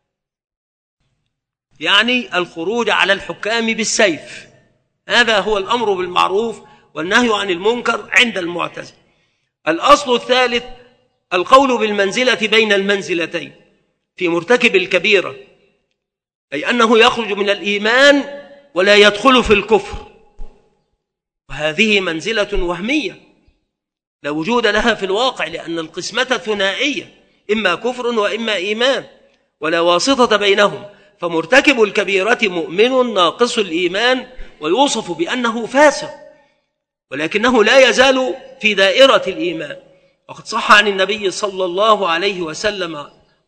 يعني الخروج على الحكام بالسيف. هذا هو الأمر بالمعروف والنهي عن المنكر عند المعتزلة. الأصل الثالث القول بالمنزلة بين المنزلتين في مرتكب الكبيرة، أي أنه يخرج من الإيمان ولا يدخل في الكفر، وهذه منزلة وهمية لا وجود لها في الواقع، لأن القسمة ثنائية، إما كفر وإما إيمان ولا واسطة بينهم. فمرتكب الكبيرة مؤمن ناقص الإيمان ويوصف بأنه فاسق، ولكنه لا يزال في دائرة الإيمان. وقد صح عن النبي صلى الله عليه وسلم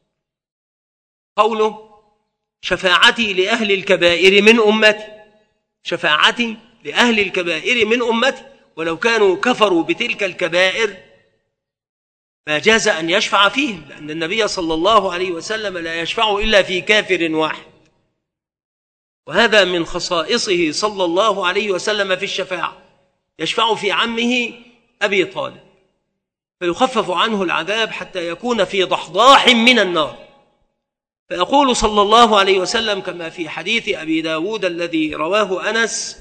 قوله: شفاعتي لأهل الكبائر من أمتي، شفاعتي لأهل الكبائر من أمتي، ولو كانوا كفروا بتلك الكبائر ما جاز أن يشفع فيهم، لأن النبي صلى الله عليه وسلم لا يشفع إلا في كافر واحد، وهذا من خصائصه صلى الله عليه وسلم في الشفاعة، يشفع في عمه أبي طالب فيخفف عنه العذاب حتى يكون في ضحضاح من النار. فيقول صلى الله عليه وسلم كما في حديث أبي داود الذي رواه أنس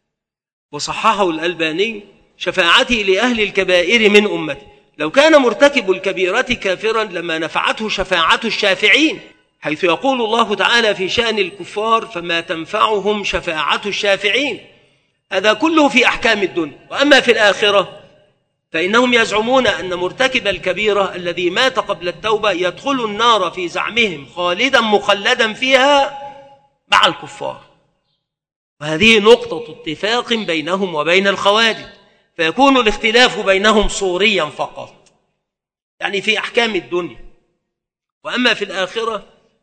وصححه الألباني: شفاعتي لأهل الكبائر من أمتي. لو كان مرتكب الكبيرة كافرا لما نفعته شفاعة الشافعين، حيث يقول الله تعالى في شأن الكفار: فما تنفعهم شفاعة الشافعين. هذا كله في أحكام الدنيا. وأما في الآخرة فإنهم يزعمون أن مرتكب الكبيرة الذي مات قبل التوبة يدخل النار في زعمهم خالدا مخلدا فيها مع الكفار، وهذه نقطة اتفاق بينهم وبين الخوارج، فيكون الاختلاف بينهم صوريا فقط، يعني في أحكام الدنيا. وأما في الآخرة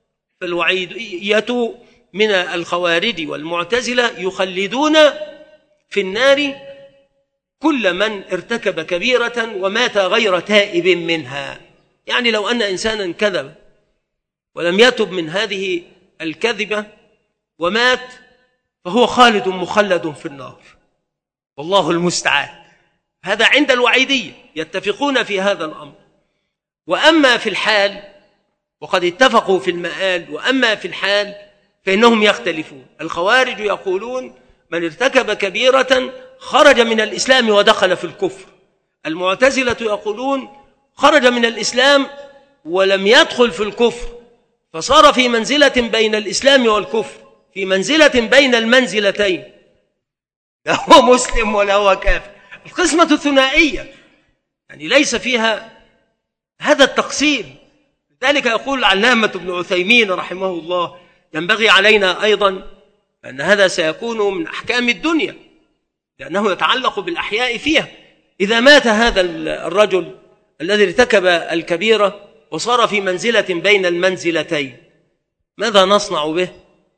فالوعيدية من الخوارج والمعتزلة يخلدون في النار كل من ارتكب كبيرة ومات غير تائب منها. يعني لو أن إنسانا كذب ولم يتب من هذه الكذبة ومات فهو خالد مخلد في النار، والله المستعان. هذا عند الوعيدية يتفقون في هذا الأمر. وأما في الحال وقد اتفقوا في المآل، وأما في الحال فإنهم يختلفون. الخوارج يقولون من ارتكب كبيرة خرج من الإسلام ودخل في الكفر. المعتزلة يقولون خرج من الإسلام ولم يدخل في الكفر، فصار في منزلة بين الإسلام والكفر، في منزلة بين المنزلتين، لا هو مسلم ولا هو كافر. القسمة ثنائية، يعني ليس فيها هذا التقسيم. لذلك يقول العلامة ابن عثيمين رحمه الله: ينبغي علينا أيضا أن هذا سيكون من أحكام الدنيا، لأنه يتعلق بالأحياء فيها. إذا مات هذا الرجل الذي ارتكب الكبيرة وصار في منزلة بين المنزلتين، ماذا نصنع به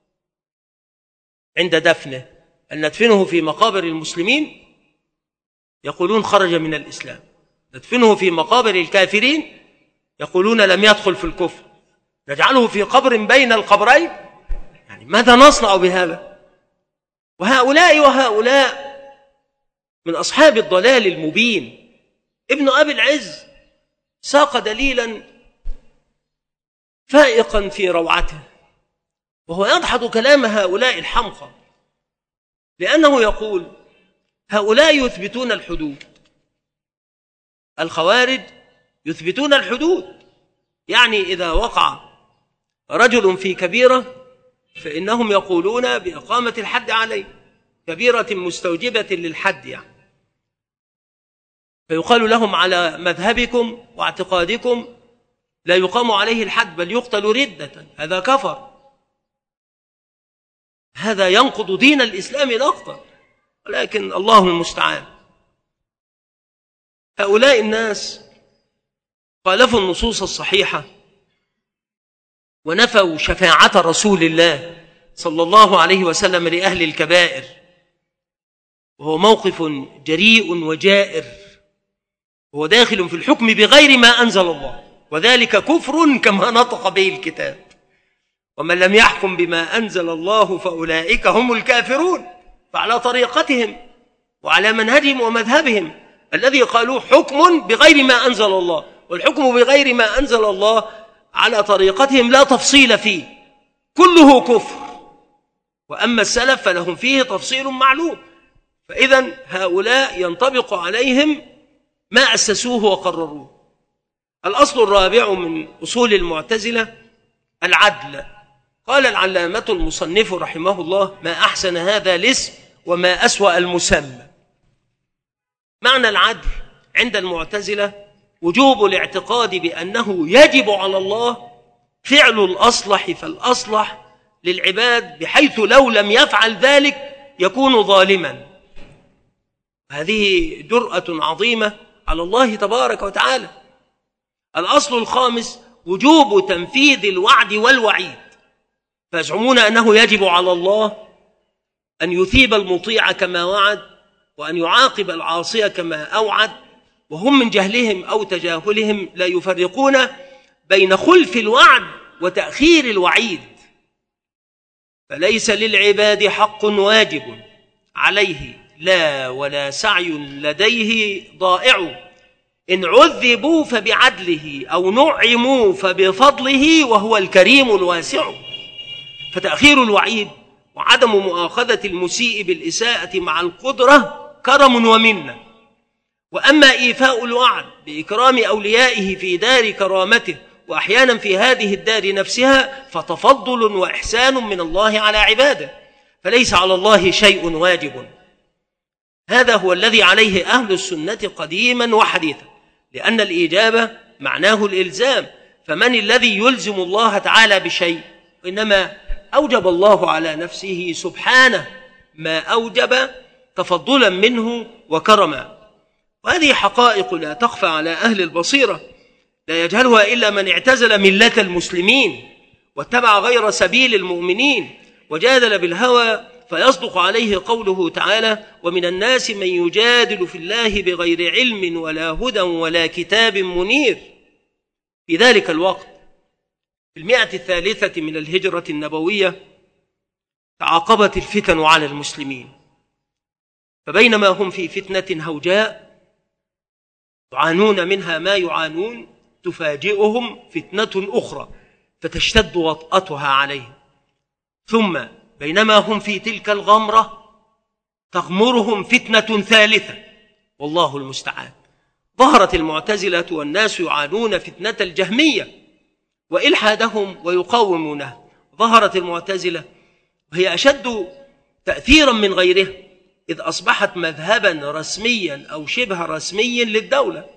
عند دفنه؟ أن ندفنه في مقابر المسلمين؟ يقولون خرج من الإسلام. ندفنه في مقابر الكافرين؟ يقولون لم يدخل في الكفر. نجعله في قبر بين القبرين؟ يعني ماذا نصنع بهذا؟ وهؤلاء من أصحاب الضلال المبين. ابن أبي العز ساق دليلا فائقا في روعته، وهو يدحض كلام هؤلاء الحمقى، لأنه يقول هؤلاء يثبتون الحدود، الخوارج يثبتون الحدود، يعني إذا وقع رجل في كبيرة فإنهم يقولون بإقامة الحد عليه، كبيرة مستوجبة للحد يعني. فيقال لهم على مذهبكم واعتقادكم لا يقام عليه الحد بل يقتل ردة، هذا كفر، هذا ينقض دين الإسلام نقضا، ولكن الله المستعان. هؤلاء الناس خالفوا النصوص الصحيحة ونفوا شفاعة رسول الله صلى الله عليه وسلم لأهل الكبائر، وهو موقف جريء وجائر، هو داخل في الحكم بغير ما أنزل الله، وذلك كفر كما نطق به الكتاب. ومن لم يحكم بما أنزل الله فأولئك هم الكافرون. فعلى طريقتهم وعلى منهجهم ومذهبهم الذي قالوا حكم بغير ما أنزل الله، والحكم بغير ما أنزل الله على طريقتهم لا تفصيل فيه، كله كفر. وأما السلف فلهم فيه تفصيل معلوم. فإذن هؤلاء ينطبق عليهم ما أسسوه وقرروه. الأصل الرابع من أصول المعتزلة العدل. قال العلامة المصنف رحمه الله: ما أحسن هذا الاسم وما أسوأ المسمى. معنى العدل عند المعتزلة وجوب الاعتقاد بأنه يجب على الله فعل الأصلح فالأصلح للعباد، بحيث لو لم يفعل ذلك يكون ظالما. هذه جرأة عظيمة على الله تبارك وتعالى. الأصل الخامس وجوب تنفيذ الوعد والوعيد، فيزعمون أنه يجب على الله أن يثيب المطيع كما وعد وأن يعاقب العاصي كما أوعد، وهم من جهلهم أو تجاهلهم لا يفرقون بين خلف الوعد وتأخير الوعيد. فليس للعباد حق واجب عليه لا ولا سعي لديه ضائع، إن عذبوا فبعدله أو نعموا فبفضله وهو الكريم الواسع. فتأخير الوعيد وعدم مؤاخذة المسيء بالإساءة مع القدرة كرم ومنة. وأما إيفاء الوعد بإكرام أوليائه في دار كرامته وأحيانا في هذه الدار نفسها فتفضل وإحسان من الله على عباده، فليس على الله شيء واجب. هذا هو الذي عليه أهل السنة قديما وحديثا، لأن الإجابة معناه الإلزام. فمن الذي يلزم الله تعالى بشيء؟ إنما أوجب الله على نفسه سبحانه ما أوجب تفضلا منه وكرما. وهذه حقائق لا تخفى على أهل البصيرة، لا يجهلها إلا من اعتزل ملة المسلمين واتبع غير سبيل المؤمنين وجادل بالهوى، فيصدق عليه قوله تعالى: ومن الناس من يجادل في الله بغير علم ولا هدى ولا كتاب منير. في ذلك الوقت في 103 من الهجرة النبوية تعاقبت الفتن على المسلمين، فبينما هم في فتنة هوجاء يعانون منها ما يعانون، تفاجئهم فتنة أخرى فتشتد وطأتها عليهم، ثم بينما هم في تلك الغمرة تغمرهم فتنة ثالثة، والله المستعان. ظهرت المعتزلة والناس يعانون فتنة الجهمية وإلحادهم ويقاومونه. ظهرت المعتزلة وهي أشد تأثيرا من غيرها، إذ أصبحت مذهبا رسميا أو شبه رسمي للدولة،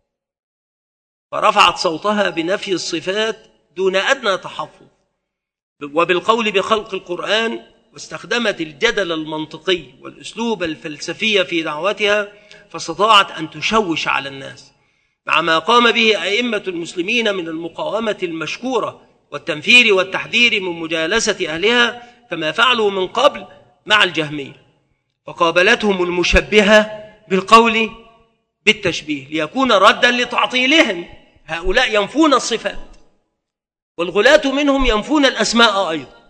فرفعت صوتها بنفي الصفات دون أدنى تحفظ وبالقول بخلق القرآن، واستخدمت الجدل المنطقي والأسلوب الفلسفي في دعوتها، فاستطاعت أن تشوش على الناس مع ما قام به أئمة المسلمين من المقاومة المشكورة والتنفير والتحذير من مجالسة أهلها، كما فعلوا من قبل مع الجهمية. فقابلتهم المشبهة بالقول بالتشبيه ليكون ردا لتعطيلهم. هؤلاء ينفون الصفات، والغلاة منهم ينفون الأسماء أيضا.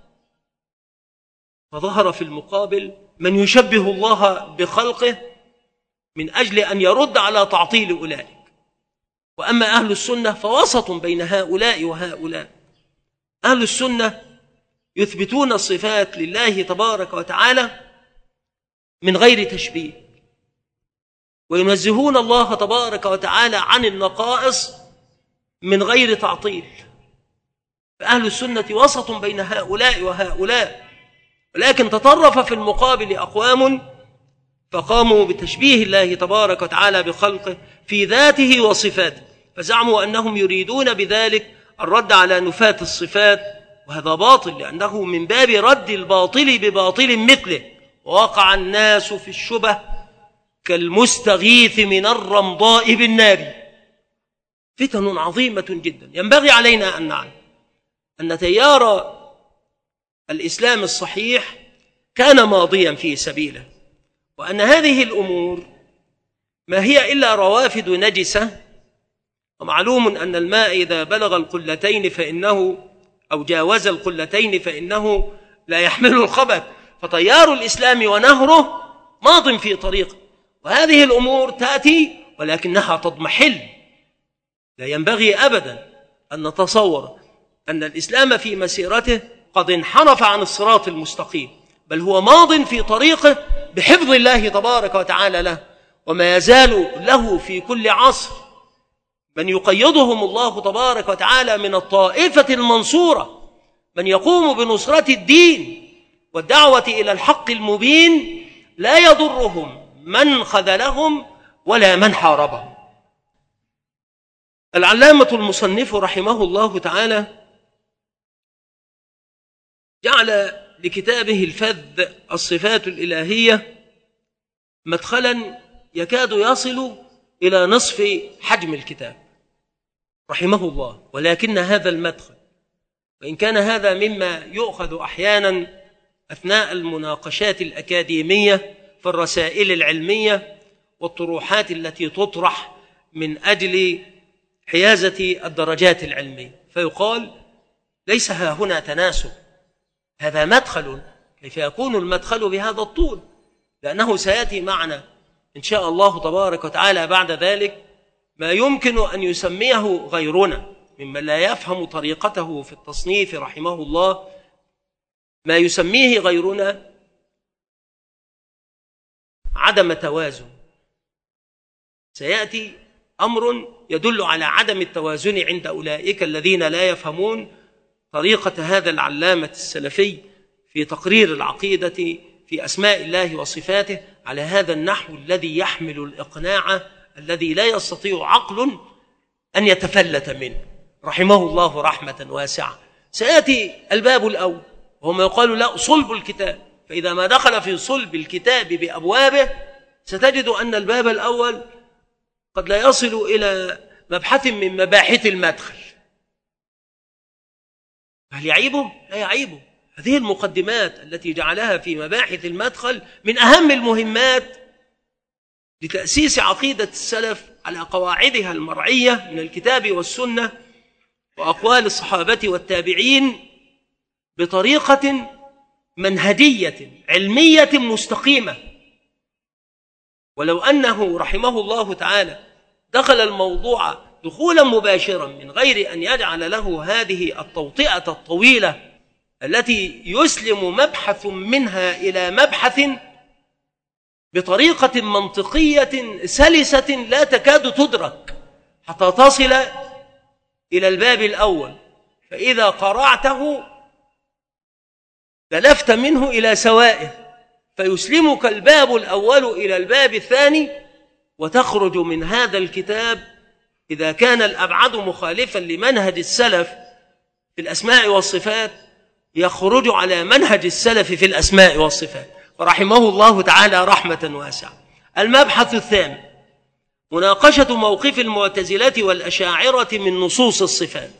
فظهر في المقابل من يشبه الله بخلقه من أجل أن يرد على تعطيل أولئك. وأما أهل السنة فوسط بين هؤلاء وهؤلاء. أهل السنة يثبتون الصفات لله تبارك وتعالى من غير تشبيه، وينزهون الله تبارك وتعالى عن النقائص من غير تعطيل. فأهل السنة وسط بين هؤلاء وهؤلاء، ولكن تطرف في المقابل أقوام فقاموا بتشبيه الله تبارك وتعالى بخلقه في ذاته وصفاته، فزعموا أنهم يريدون بذلك الرد على نفاة الصفات، وهذا باطل، لأنه من باب رد الباطل بباطل مثله. ووقع الناس في الشبه كالمستغيث من الرمضاء بالنار. فتن عظيمة جدا. ينبغي علينا أن نعلم أن تيار الإسلام الصحيح كان ماضيا في سبيله، وأن هذه الأمور ما هي إلا روافد نجسة. ومعلوم أن الماء إذا بلغ القلتين فإنه أو جاوز القلتين فإنه لا يحمل الخبث، فتيار الإسلام ونهره ماض في طريقه، وهذه الأمور تأتي ولكنها تضمحل. لا ينبغي أبدا أن نتصور أن الإسلام في مسيرته قد انحرف عن الصراط المستقيم، بل هو ماض في طريقه بحفظ الله تبارك وتعالى له، وما يزال له في كل عصر من يقيضهم الله تبارك وتعالى من الطائفة المنصورة، من يقوم بنصرة الدين والدعوة إلى الحق المبين، لا يضرهم من خذلهم ولا من حاربهم. العلامة المصنف رحمه الله تعالى جعل لكتابه الفذ الصفات الإلهية مدخلا يكاد يصل إلى نصف حجم الكتاب رحمه الله، ولكن هذا المدخل، وإن كان هذا مما يؤخذ أحيانا أثناء المناقشات الأكاديمية في الرسائل العلمية والطروحات التي تطرح من أجل حيازة الدرجات العلمية، فيقال ليس ها هنا تناسب، هذا مدخل، كيف يكون المدخل بهذا الطول؟ لأنه سيأتي معنا إن شاء الله تبارك وتعالى بعد ذلك ما يمكن أن يسميه غيرنا ممن لا يفهم طريقته في التصنيف رحمه الله، ما يسميه غيرنا عدم توازن. سيأتي أمر يدل على عدم التوازن عند أولئك الذين لا يفهمون طريقة هذا العلامة السلفي في تقرير العقيدة في أسماء الله وصفاته على هذا النحو الذي يحمل الإقناع الذي لا يستطيع عقل أن يتفلت منه رحمه الله رحمة واسعة. سيأتي الباب الأول وهو ما يقال له صلب الكتاب، فإذا ما دخل في صلب الكتاب بأبوابه ستجد أن الباب الأول قد لا يصل إلى مبحث من مباحث المدخل. هل يعيبه؟ لا يعيبه. هذه المقدمات التي جعلها في مباحث المدخل من أهم المهمات لتأسيس عقيدة السلف على قواعدها المرعية من الكتاب والسنة وأقوال الصحابة والتابعين بطريقة منهجية علمية مستقيمة. ولو أنه رحمه الله تعالى دخل الموضوع دخولا مباشرا من غير أن يجعل له هذه التوطئة الطويلة التي يسلم مبحث منها إلى مبحث بطريقة منطقية سلسة لا تكاد تدرك حتى تصل إلى الباب الأول، فإذا قرعته تلفت منه إلى سوائه، فيسلمك الباب الأول إلى الباب الثاني، وتخرج من هذا الكتاب إذا كان الأبعد مخالفا لمنهج السلف في الأسماء والصفات يخرج على منهج السلف في الأسماء والصفات فرحمه الله تعالى رحمة واسعة. المبحث الثاني مناقشة موقف المعتزلة والأشاعرة من نصوص الصفات.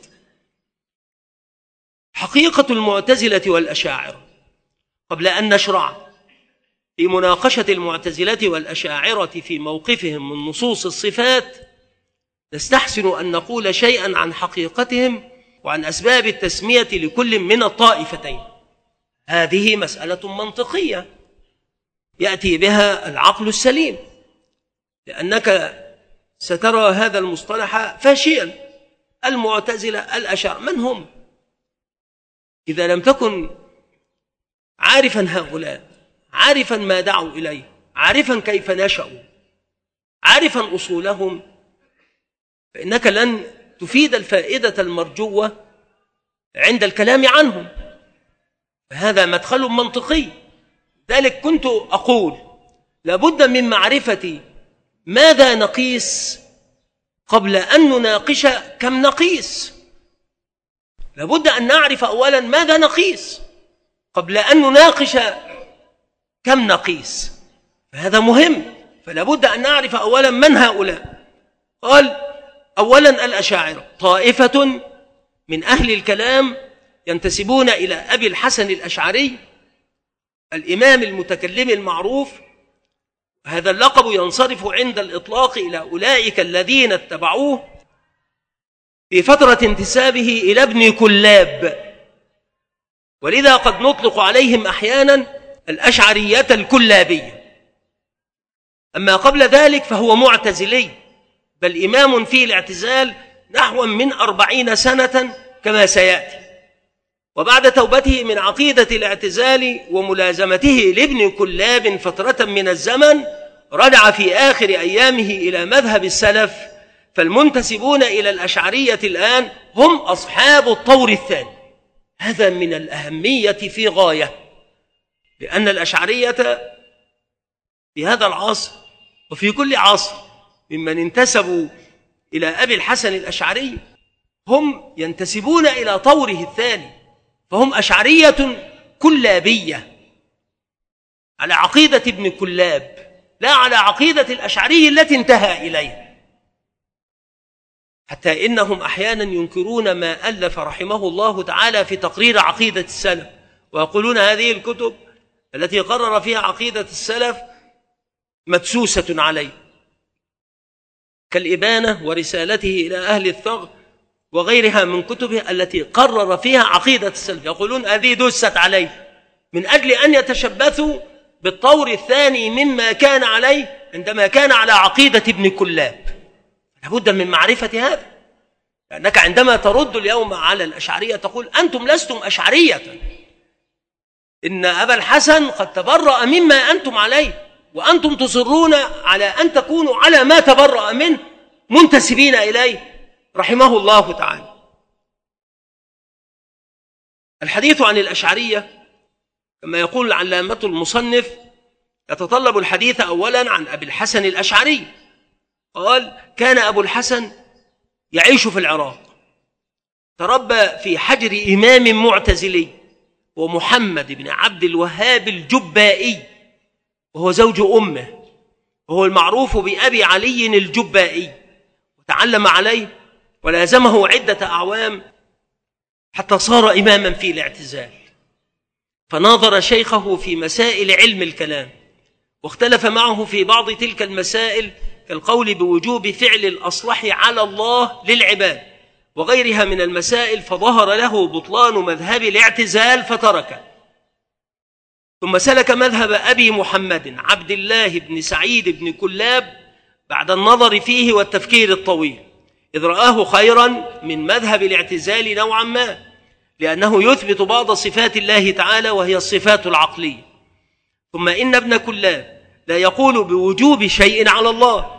حقيقة المعتزلة والأشاعرة، قبل أن نشرع في مناقشة المعتزلة والأشاعرة في موقفهم من نصوص الصفات، نستحسن أن نقول شيئا عن حقيقتهم وعن أسباب التسمية لكل من الطائفتين. هذه مسألة منطقية يأتي بها العقل السليم، لأنك سترى هذا المصطلح فاشيا. المعتزلة الأشاعرة من هم؟ إذا لم تكن عارفا هؤلاء، عارفا ما دعوا إليه، عارفا كيف نشأوا، عارفا أصولهم، فإنك لن تفيد الفائدة المرجوة عند الكلام عنهم. هذا مدخل منطقي. ذلك كنت أقول لابد من معرفة ماذا نقيس قبل أن نناقش كم نقيس. لابد أن نعرف أولا ماذا نقيس قبل أن نناقش كم نقيس، فهذا مهم. فلابد أن نعرف أولا من هؤلاء. قال أولا الأشاعرة طائفة من أهل الكلام ينتسبون إلى أبي الحسن الأشعري الإمام المتكلم المعروف. هذا اللقب ينصرف عند الإطلاق إلى أولئك الذين اتبعوه في فترة انتسابه إلى ابن كلاب، ولذا قد نطلق عليهم أحيانا الأشعرية الكلابية. أما قبل ذلك فهو معتزلي، بل إمام في الاعتزال نحو من 40 سنة كما سيأتي. وبعد توبته من عقيدة الاعتزال وملازمته لابن كلاب فترة من الزمن رجع في آخر أيامه إلى مذهب السلف. فالمنتسبون إلى الأشعرية الآن هم أصحاب الطور الثاني. هذا من الأهمية في غاية، لأن الأشعرية في هذا العصر وفي كل عصر ممن انتسبوا إلى أبي الحسن الأشعري هم ينتسبون إلى طوره الثاني، فهم أشعرية كلابية على عقيدة ابن كلاب، لا على عقيدة الأشعري التي انتهى إليها. حتى إنهم أحيانا ينكرون ما ألف رحمه الله تعالى في تقرير عقيدة السلف، ويقولون هذه الكتب التي قرر فيها عقيدة السلف مدسوسة عليه، كالإبانة ورسالته إلى أهل الثغر وغيرها من كتبه التي قرر فيها عقيدة السلف. يقولون هذه دست عليه من أجل أن يتشبثوا بالطور الثاني مما كان عليه عندما كان على عقيدة ابن كلاب. لابد من معرفة هذا، لأنك عندما ترد اليوم على الأشعرية تقول أنتم لستم أشعرية، إن أبا الحسن قد تبرأ مما أنتم عليه، وأنتم تصرون على أن تكونوا على ما تبرأ منه منتسبين إليه رحمه الله تعالى. الحديث عن الأشعرية كما يقول العلامة المصنف يتطلب الحديث أولا عن أبي الحسن الأشعري. قال كان أبو الحسن يعيش في العراق، تربى في حجر إمام معتزلي ومحمد بن عبد الوهاب الجبائي، وهو زوج أمه، وهو المعروف بأبي علي الجبائي، وتعلم عليه ولازمه عدة أعوام حتى صار إماما في الاعتزال. فناظر شيخه في مسائل علم الكلام، واختلف معه في بعض تلك المسائل كالقول بوجوب فعل الأصلح على الله للعباد وغيرها من المسائل، فظهر له بطلان مذهب الاعتزال فتركه. ثم سلك مذهب أبي محمد عبد الله بن سعيد بن كلاب بعد النظر فيه والتفكير الطويل، إذ رآه خيرا من مذهب الاعتزال نوعا ما، لأنه يثبت بعض صفات الله تعالى وهي الصفات العقلية. ثم إن ابن كلاب لا يقول بوجوب شيء على الله،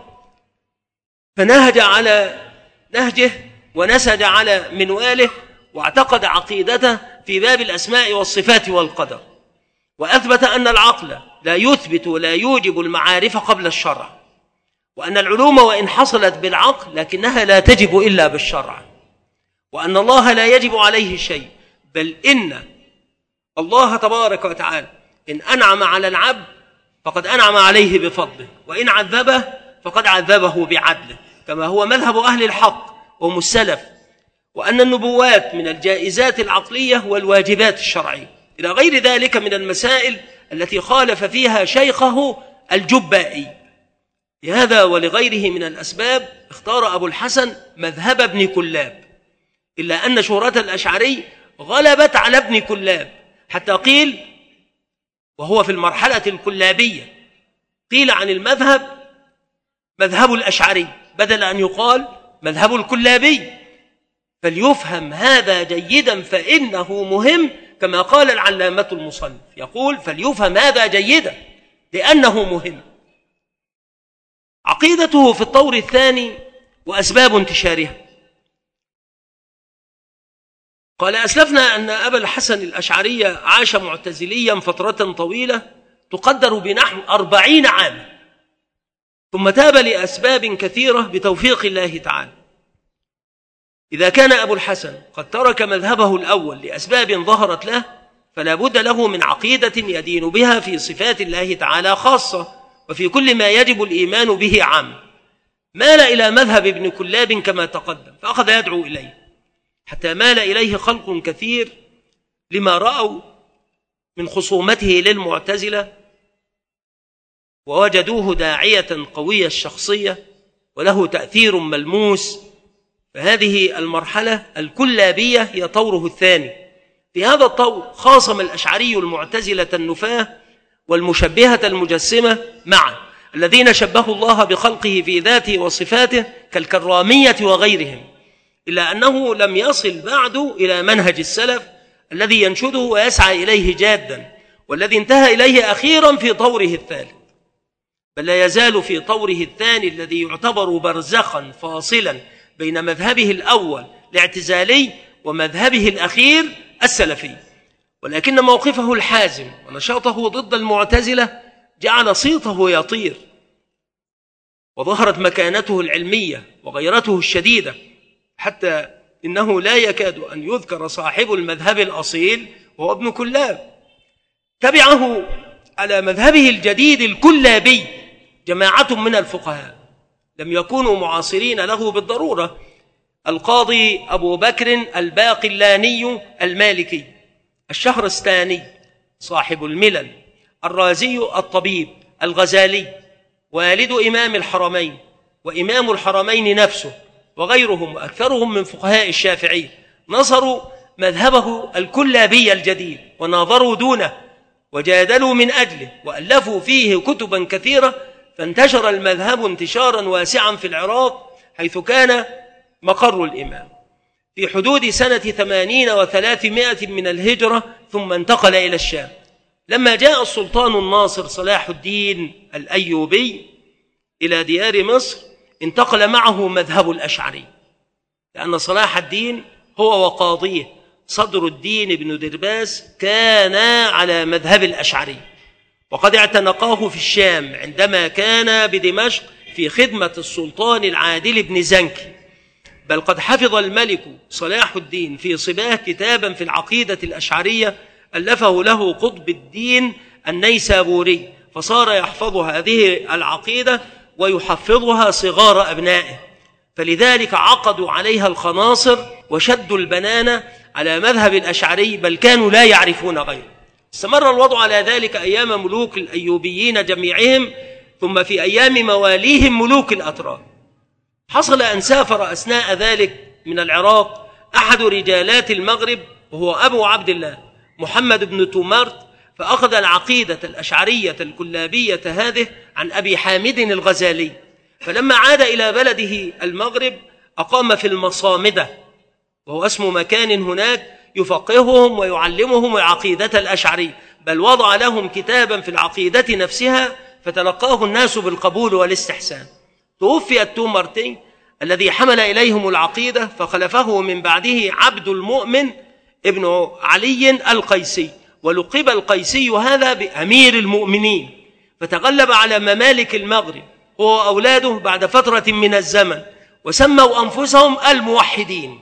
فنهج على نهجه ونسج على منواله، واعتقد عقيدته في باب الأسماء والصفات والقدر، وأثبت أن العقل لا يثبت ولا يوجب المعارف قبل الشرع، وأن العلوم وإن حصلت بالعقل لكنها لا تجب إلا بالشرع، وأن الله لا يجب عليه شيء، بل إن الله تبارك وتعالى إن أنعم على العبد فقد أنعم عليه بفضله، وإن عذبه فقد عذبه بعدله، كما هو مذهب أهل الحق وهم السلف. وأن النبوات من الجائزات العقلية والواجبات الشرعية، إلى غير ذلك من المسائل التي خالف فيها شيخه الجبائي. لهذا ولغيره من الأسباب اختار أبو الحسن مذهب ابن كلاب، إلا أن شهرة الأشعري غلبت على ابن كلاب، حتى قيل وهو في المرحلة الكلابية قيل عن المذهب مذهب الأشعري بدل أن يقال مذهب الكلابي. فليفهم هذا جيدا فإنه مهم، كما قال العلامة المصنف يقول فليفهم هذا جيدا لأنه مهم. عقيدته في الطور الثاني وأسباب انتشارها. قال أسلفنا أن أبا الحسن الأشعري عاش معتزليا فترة طويلة تقدر بنحو 40 عاما، ثم تاب لأسباب كثيرة بتوفيق الله تعالى. إذا كان أبو الحسن قد ترك مذهبه الأول لأسباب ظهرت له، فلا بد له من عقيدة يدين بها في صفات الله تعالى خاصة، وفي كل ما يجب الإيمان به عام. مال إلى مذهب ابن كلاب كما تقدم، فأخذ يدعو إليه حتى مال إليه خلق كثير لما رأوا من خصومته للمعتزلة ووجدوه داعية قوية الشخصية وله تأثير ملموس. فهذه المرحلة الكلابية هي طوره الثاني. في هذا الطور خاصم الأشعري المعتزلة النفاة والمشبهة المجسمة معا، الذين شبهوا الله بخلقه في ذاته وصفاته كالكرامية وغيرهم، إلا أنه لم يصل بعد إلى منهج السلف الذي ينشده ويسعى إليه جادا، والذي انتهى إليه أخيرا في طوره الثالث، بل لا يزال في طوره الثاني الذي يعتبر برزخا فاصلا بين مذهبه الأول الاعتزالي ومذهبه الأخير السلفي. ولكن موقفه الحازم ونشاطه ضد المعتزلة جعل صيته يطير، وظهرت مكانته العلمية وغيرته الشديدة، حتى إنه لا يكاد أن يذكر صاحب المذهب الأصيل وهو ابن كلاب. تبعه على مذهبه الجديد الكلابي جماعة من الفقهاء لم يكونوا معاصرين له بالضرورة: القاضي أبو بكر الباقلاني المالكي، الشهرستاني صاحب الملل، الرازي الطبيب، الغزالي والد إمام الحرمين وإمام الحرمين نفسه، وغيرهم وأكثرهم من فقهاء الشافعي نصروا مذهبه الكلابي الجديد وناظروا دونه وجادلوا من أجله وألفوا فيه كتبا كثيرة، فانتشر المذهب انتشارا واسعا في العراق حيث كان مقر الإمام في حدود سنة 80 و300 من الهجرة، ثم انتقل إلى الشام. لما جاء السلطان الناصر صلاح الدين الأيوبي إلى ديار مصر انتقل معه مذهب الأشعري، لأن صلاح الدين هو وقاضيه صدر الدين بن درباس كانا على مذهب الأشعري، وقد اعتنقاه في الشام عندما كان بدمشق في خدمة السلطان العادل بن زنكي. بل قد حفظ الملك صلاح الدين في صباه كتابا في العقيدة الأشعرية ألفه له قطب الدين النيسابوري، فصار يحفظ هذه العقيدة ويحفظها صغار أبنائه، فلذلك عقدوا عليها الخناصر وشدوا البنانة على مذهب الأشعري، بل كانوا لا يعرفون غيره. استمر الوضع على ذلك أيام ملوك الأيوبيين جميعهم، ثم في أيام مواليهم ملوك الأتراك. حصل أن سافر أثناء ذلك من العراق أحد رجالات المغرب وهو أبو عبد الله محمد بن تومارت، فأخذ العقيدة الأشعرية الكلابية هذه عن أبي حامد الغزالي، فلما عاد إلى بلده المغرب أقام في المصامدة، وهو اسم مكان هناك، يفقههم ويعلمهم العقيدة الأشعرية، بل وضع لهم كتابا في العقيدة نفسها فتلقاه الناس بالقبول والاستحسان. توفي التومرتي الذي حمل إليهم العقيدة، فخلفه من بعده عبد المؤمن ابن علي القيسي، ولقب القيسي هذا بأمير المؤمنين، فتغلب على ممالك المغرب هو وأولاده بعد فترة من الزمن، وسموا أنفسهم الموحدين،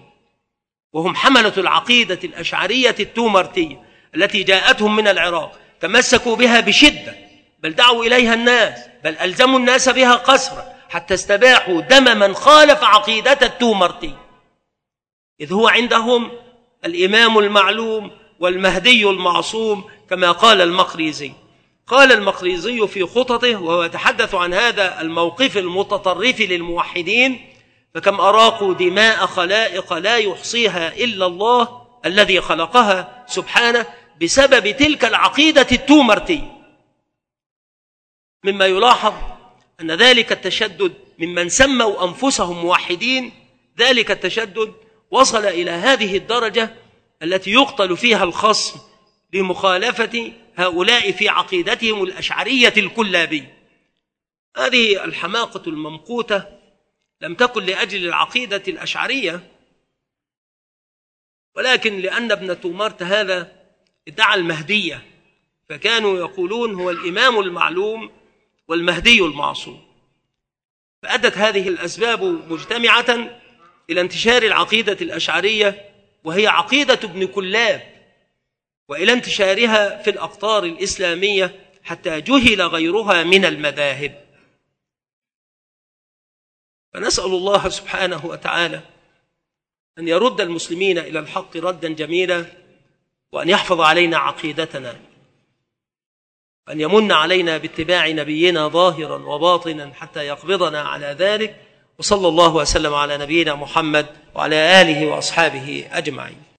وهم حملة العقيدة الأشعرية التومرتية التي جاءتهم من العراق. تمسكوا بها بشدة، بل دعوا إليها الناس، بل ألزموا الناس بها قسرا، حتى استباحوا دم من خالف عقيدة التومرتي، إذ هو عندهم الإمام المعلوم والمهدي المعصوم كما قال المقريزي. قال المقريزي في خططه وهو يتحدث عن هذا الموقف المتطرف للموحدين: فكم أراقوا دماء خلائق لا يحصيها إلا الله الذي خلقها سبحانه بسبب تلك العقيدة التومرتية. مما يلاحظ أن ذلك التشدد ممن سموا أنفسهم موحدين، ذلك التشدد وصل إلى هذه الدرجة التي يقتل فيها الخصم لمخالفة هؤلاء في عقيدتهم الأشعرية الكلابية. هذه الحماقة الممقوتة لم تكن لأجل العقيدة الأشعرية، ولكن لأن ابن تومارت هذا ادعى المهدية، فكانوا يقولون هو الإمام المعلوم والمهدي المعصوم، فأدت هذه الأسباب مجتمعة إلى انتشار العقيدة الأشعرية، وهي عقيدة ابن كلاب، وإلى انتشارها في الأقطار الإسلامية حتى جهل غيرها من المذاهب. فنسأل الله سبحانه وتعالى أن يرد المسلمين إلى الحق ردا جميلا، وأن يحفظ علينا عقيدتنا، وأن يمن علينا باتباع نبينا ظاهرا وباطنا حتى يقبضنا على ذلك. وصلى الله وسلم على نبينا محمد وعلى آله وأصحابه أجمعين.